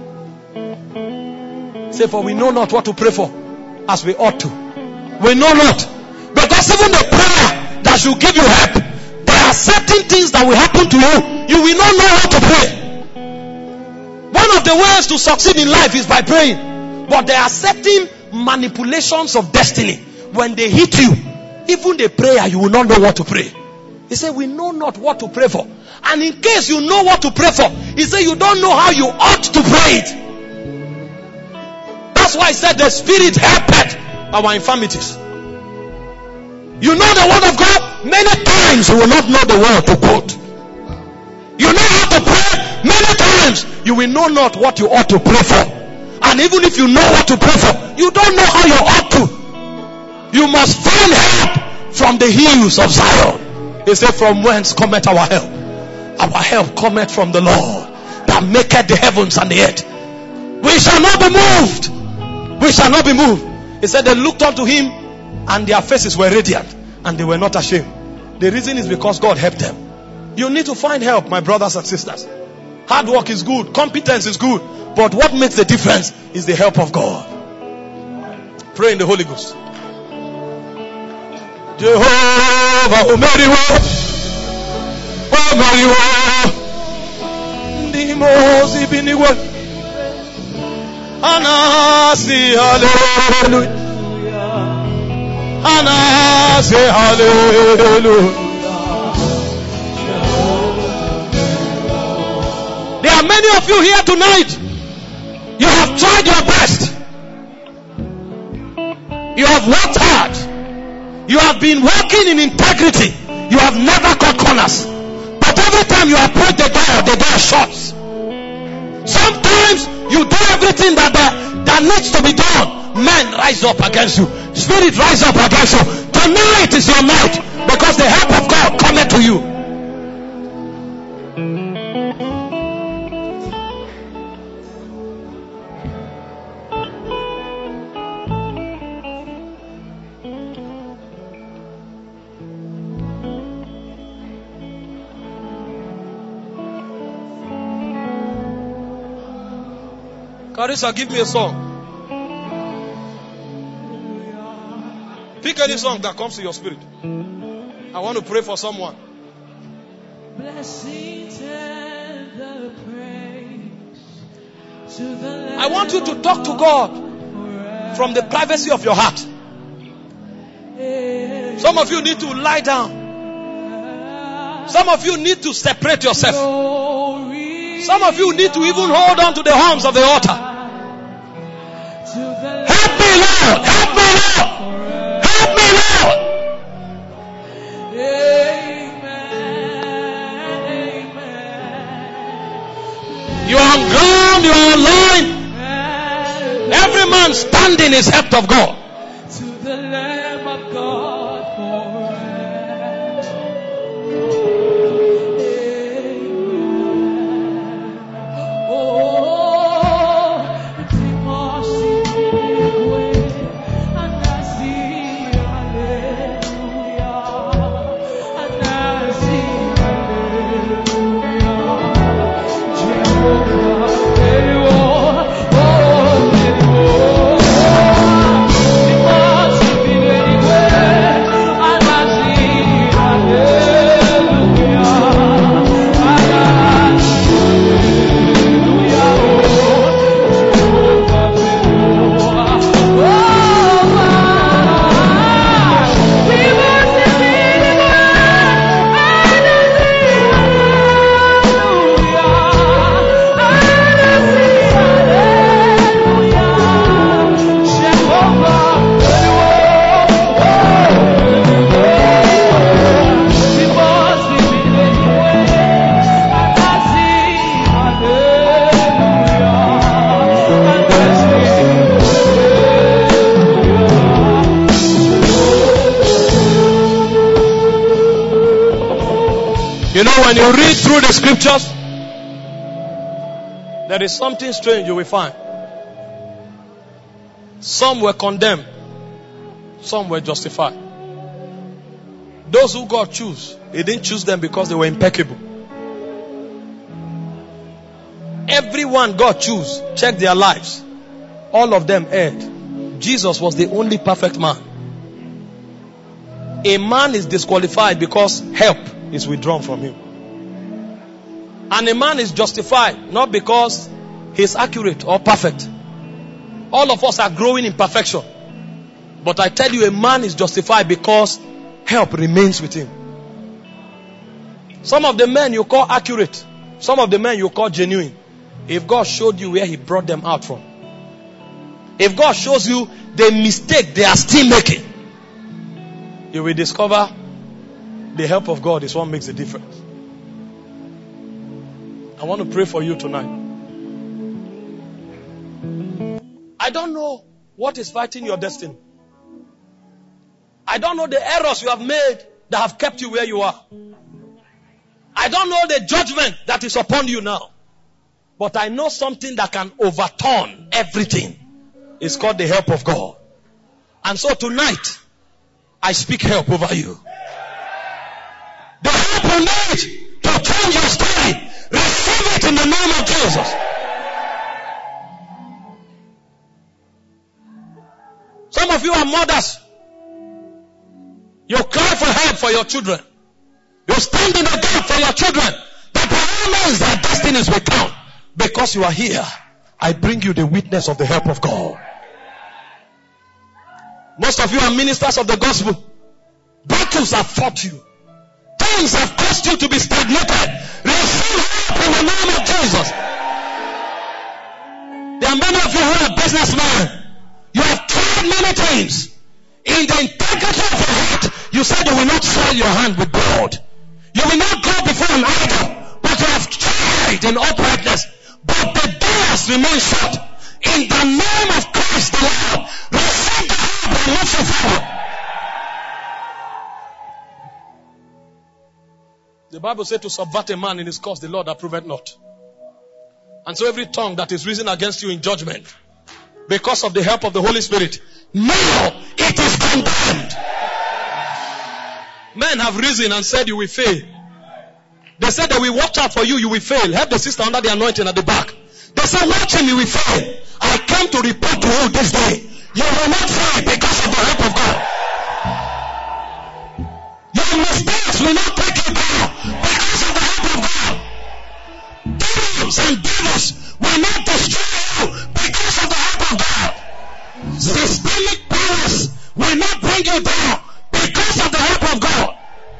Say, for we know not what to pray for as we ought to. We know not. Because even the prayer that should give you help, there are certain things that will happen to you. You will not know how to pray. One of the ways to succeed in life is by praying. But there are certain manipulations of destiny. When they hit you, even the prayer, you will not know what to pray. He said, we know not what to pray for. And in case you know what to pray for, he said, you don't know how you ought to pray it. That's That's why I said the Spirit helped our infirmities. You know the word of God, many times you will not know the word to quote. You know how to pray, many times you will know not what you ought to pray for. And even if you know what to pray for, you don't know how you ought to. You must find help from the hills of Zion. He said, from whence cometh our help? Our help cometh from the Lord that maketh the heavens and the earth. We shall not be moved. We shall not be moved. He said they looked unto him and their faces were radiant and they were not ashamed. The reason is because God helped them. You need to find help, my brothers and sisters. Hard work is good. Competence is good. But what makes the difference is the help of God. Pray in the Holy Ghost. Jehovah, O Mary, O Mary, Ndimozi biniwe, Anasi hallelujah, Anasi hallelujah. There are many of you here tonight. You have tried your best. You have worked hard. You have been working in integrity. You have never cut corners. But every time you approach the door, the door shuts. Sometimes you do everything that, that, that needs to be done. Men rise up against you. Spirit rise up against you. Tonight is your night because the help of God cometh to you. Carissa, give me a song. Pick any song that comes to your spirit. I want to pray for someone. Blessings and the praise to the I want you to talk to God from the privacy of your heart. Some of you need to lie down. Some of you need to separate yourself. Some of you need to even hold on to the horns of the altar. Help me, Lord! Help me, Lord! Help me, Lord! You are on ground, you are online. Every man standing is helped of God. To the Lamb of God forever. You know, when you read through the scriptures, there is something strange you will find. Some were condemned, some were justified. Those who God chose, He didn't choose them because they were impeccable. Everyone God chose, check their lives. All of them erred. Jesus was the only perfect man. A man is disqualified because help is withdrawn from him. And a man is justified not because he's accurate or perfect. All of us are growing in perfection. But I tell you, a man is justified because help remains with him. Some of the men you call accurate, some of the men you call genuine, if God showed you where He brought them out from, If God shows you the mistake they are still making, you will discover the help of God is what makes the difference. I want to pray for you tonight. I don't know what is fighting your destiny. I don't know the errors you have made that have kept you where you are. I don't know the judgment that is upon you now. But I know something that can overturn everything. It's called the help of God. And so tonight, I speak help over you. The help you need to change your story, receive it in the name of Jesus. Some of you are mothers. You cry for help for your children. You stand in the gap for your children. That by all means their destinies will count. Because you are here, I bring you the witness of the help of God. Most of you are ministers of the gospel. Battles have fought you. Things have caused you to be stagnated. Receive help in the name of Jesus. There are many of you who are businessmen. You have tried many things. In the integrity of your heart, you said you will not soil your hand with blood. You will not go before an idol. But you have tried in uprightness. But the doors remain shut. In the name of Christ the Lord, receive the help and move you forward. The Bible said to subvert a man in his cause, the Lord approveth not. And so every tongue that is risen against you in judgment, because of the help of the Holy Spirit, now it is condemned. Men have risen and said you will fail. They said they will watch out for you, you will fail. Help the sister under the anointing at the back. They said watch him, you will fail. I came to report to you this day. You will not fail because of the help of God. Your mistakes will not take you down because of the help of God. Demons and devils will not destroy you because of the help of God. Systemic powers will not bring you down because of the help of God.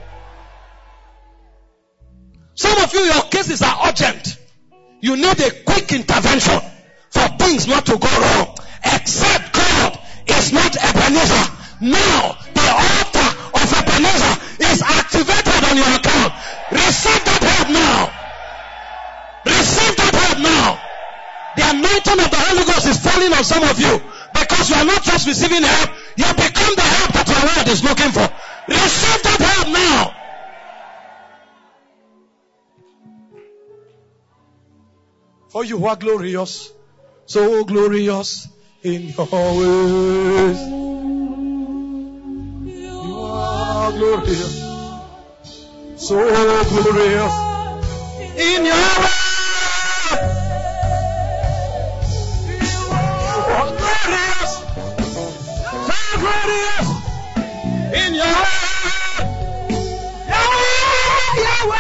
Some of you, your cases are urgent. You need a quick intervention for things not to go wrong. Except God is not Ebenezer. Now, the altar of Ebenezer is activated on your account. Receive that help now. Receive that help now. The anointing of the Holy Ghost is falling on some of you. Because you are not just receiving help, you become the help that your word is looking for. Receive that help now. For you are glorious, so glorious in your ways. You are glorious, so glorious in your ways. You are glorious, so glorious in your ways. Yahweh, Yahweh.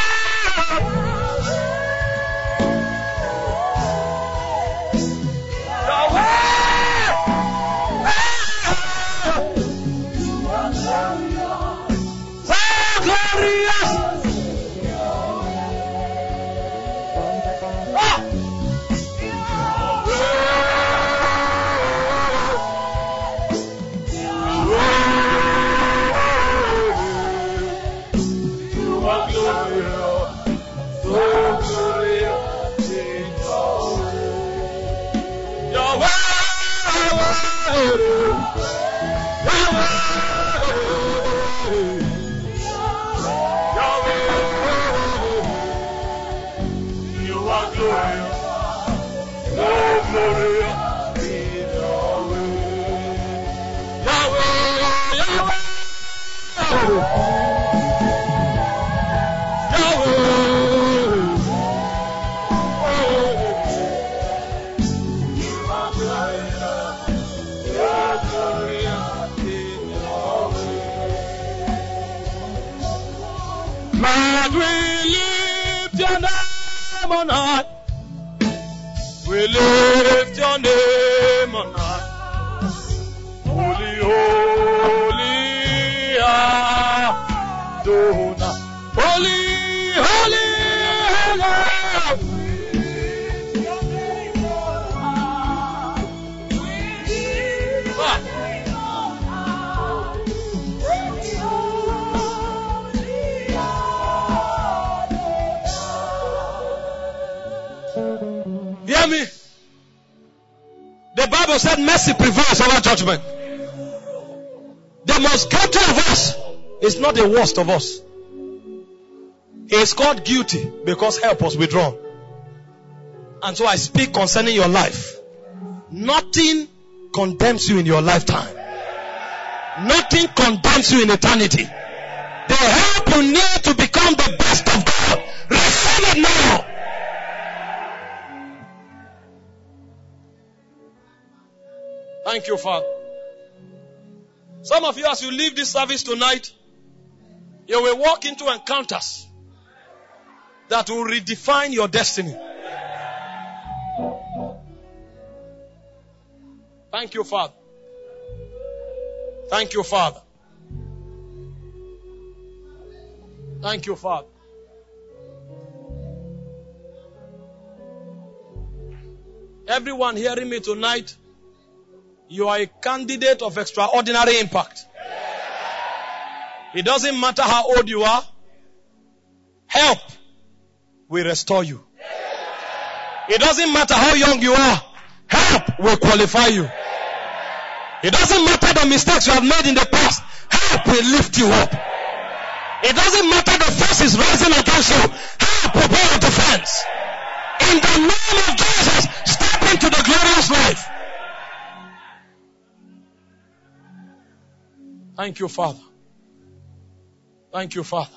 On high. We lift your name on high. Holy, holy, Adonai. Holy, holy, holy. Hear me. The Bible said mercy prevails over judgment. The most guilty of us is not the worst of us. He is called guilty because help was withdrawn. And so I speak concerning your life. Nothing condemns you in your lifetime. Nothing condemns you in eternity. The help you need to become the best of God, receive it now. Thank you, Father. Some of you, as you leave this service tonight, you will walk into encounters that will redefine your destiny. Thank you, Father. Thank you, Father. Thank you, Father. Everyone hearing me tonight, you are a candidate of extraordinary impact. It doesn't matter how old you are. Help will restore you. It doesn't matter how young you are. Help will qualify you. It doesn't matter the mistakes you have made in the past. Help will lift you up. It doesn't matter the forces rising against you. Help will be your defense. In the name of Jesus, step into the glorious life. Thank you, Father. Thank you, Father.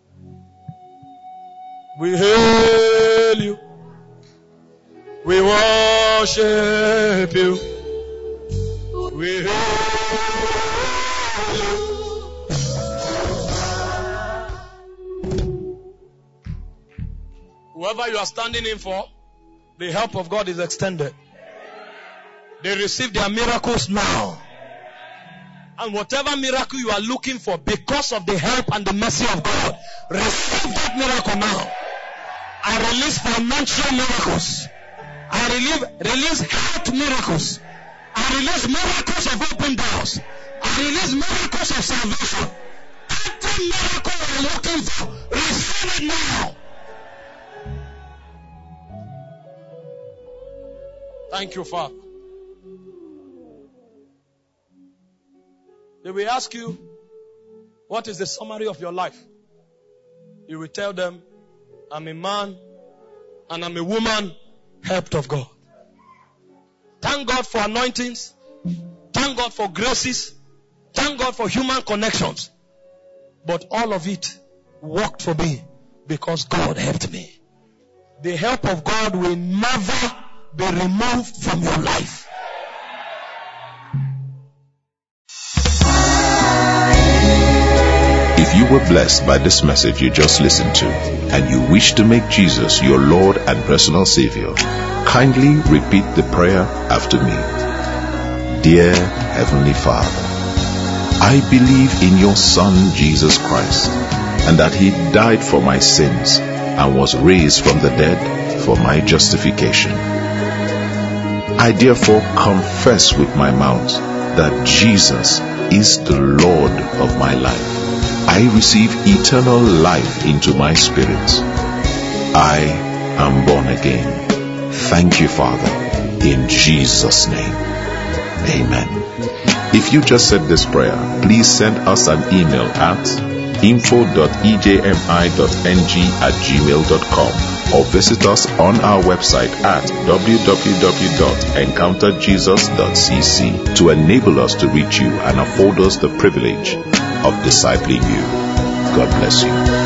We hail you. We worship you. We hail you. Whoever you are standing in for, the help of God is extended. They receive their miracles now. And whatever miracle you are looking for, because of the help and the mercy of God, receive that miracle now. I release financial miracles. I release, release health miracles. I release miracles of open doors. I release miracles of salvation. Every miracle you are looking for, receive it now. Thank you, Father. They will ask you, what is the summary of your life? You will tell them, I'm a man and I'm a woman helped of God. Thank God for anointings. Thank God for graces. Thank God for human connections. But all of it worked for me because God helped me. The help of God will never be removed from your life. If you were blessed by this message you just listened to, and you wish to make Jesus your Lord and personal Savior, kindly repeat the prayer after me. Dear Heavenly Father, I believe in your Son Jesus Christ, and that He died for my sins and was raised from the dead for my justification. I therefore confess with my mouth that Jesus is the Lord of my life. I receive eternal life into my spirit. I am born again. Thank you, Father, in Jesus' name. Amen. If you just said this prayer, please send us an email at info dot e j m i dot n g at gmail dot com or visit us on our website at w w w dot encounter jesus dot c c to enable us to reach you and afford us the privilege of discipling you. God bless you.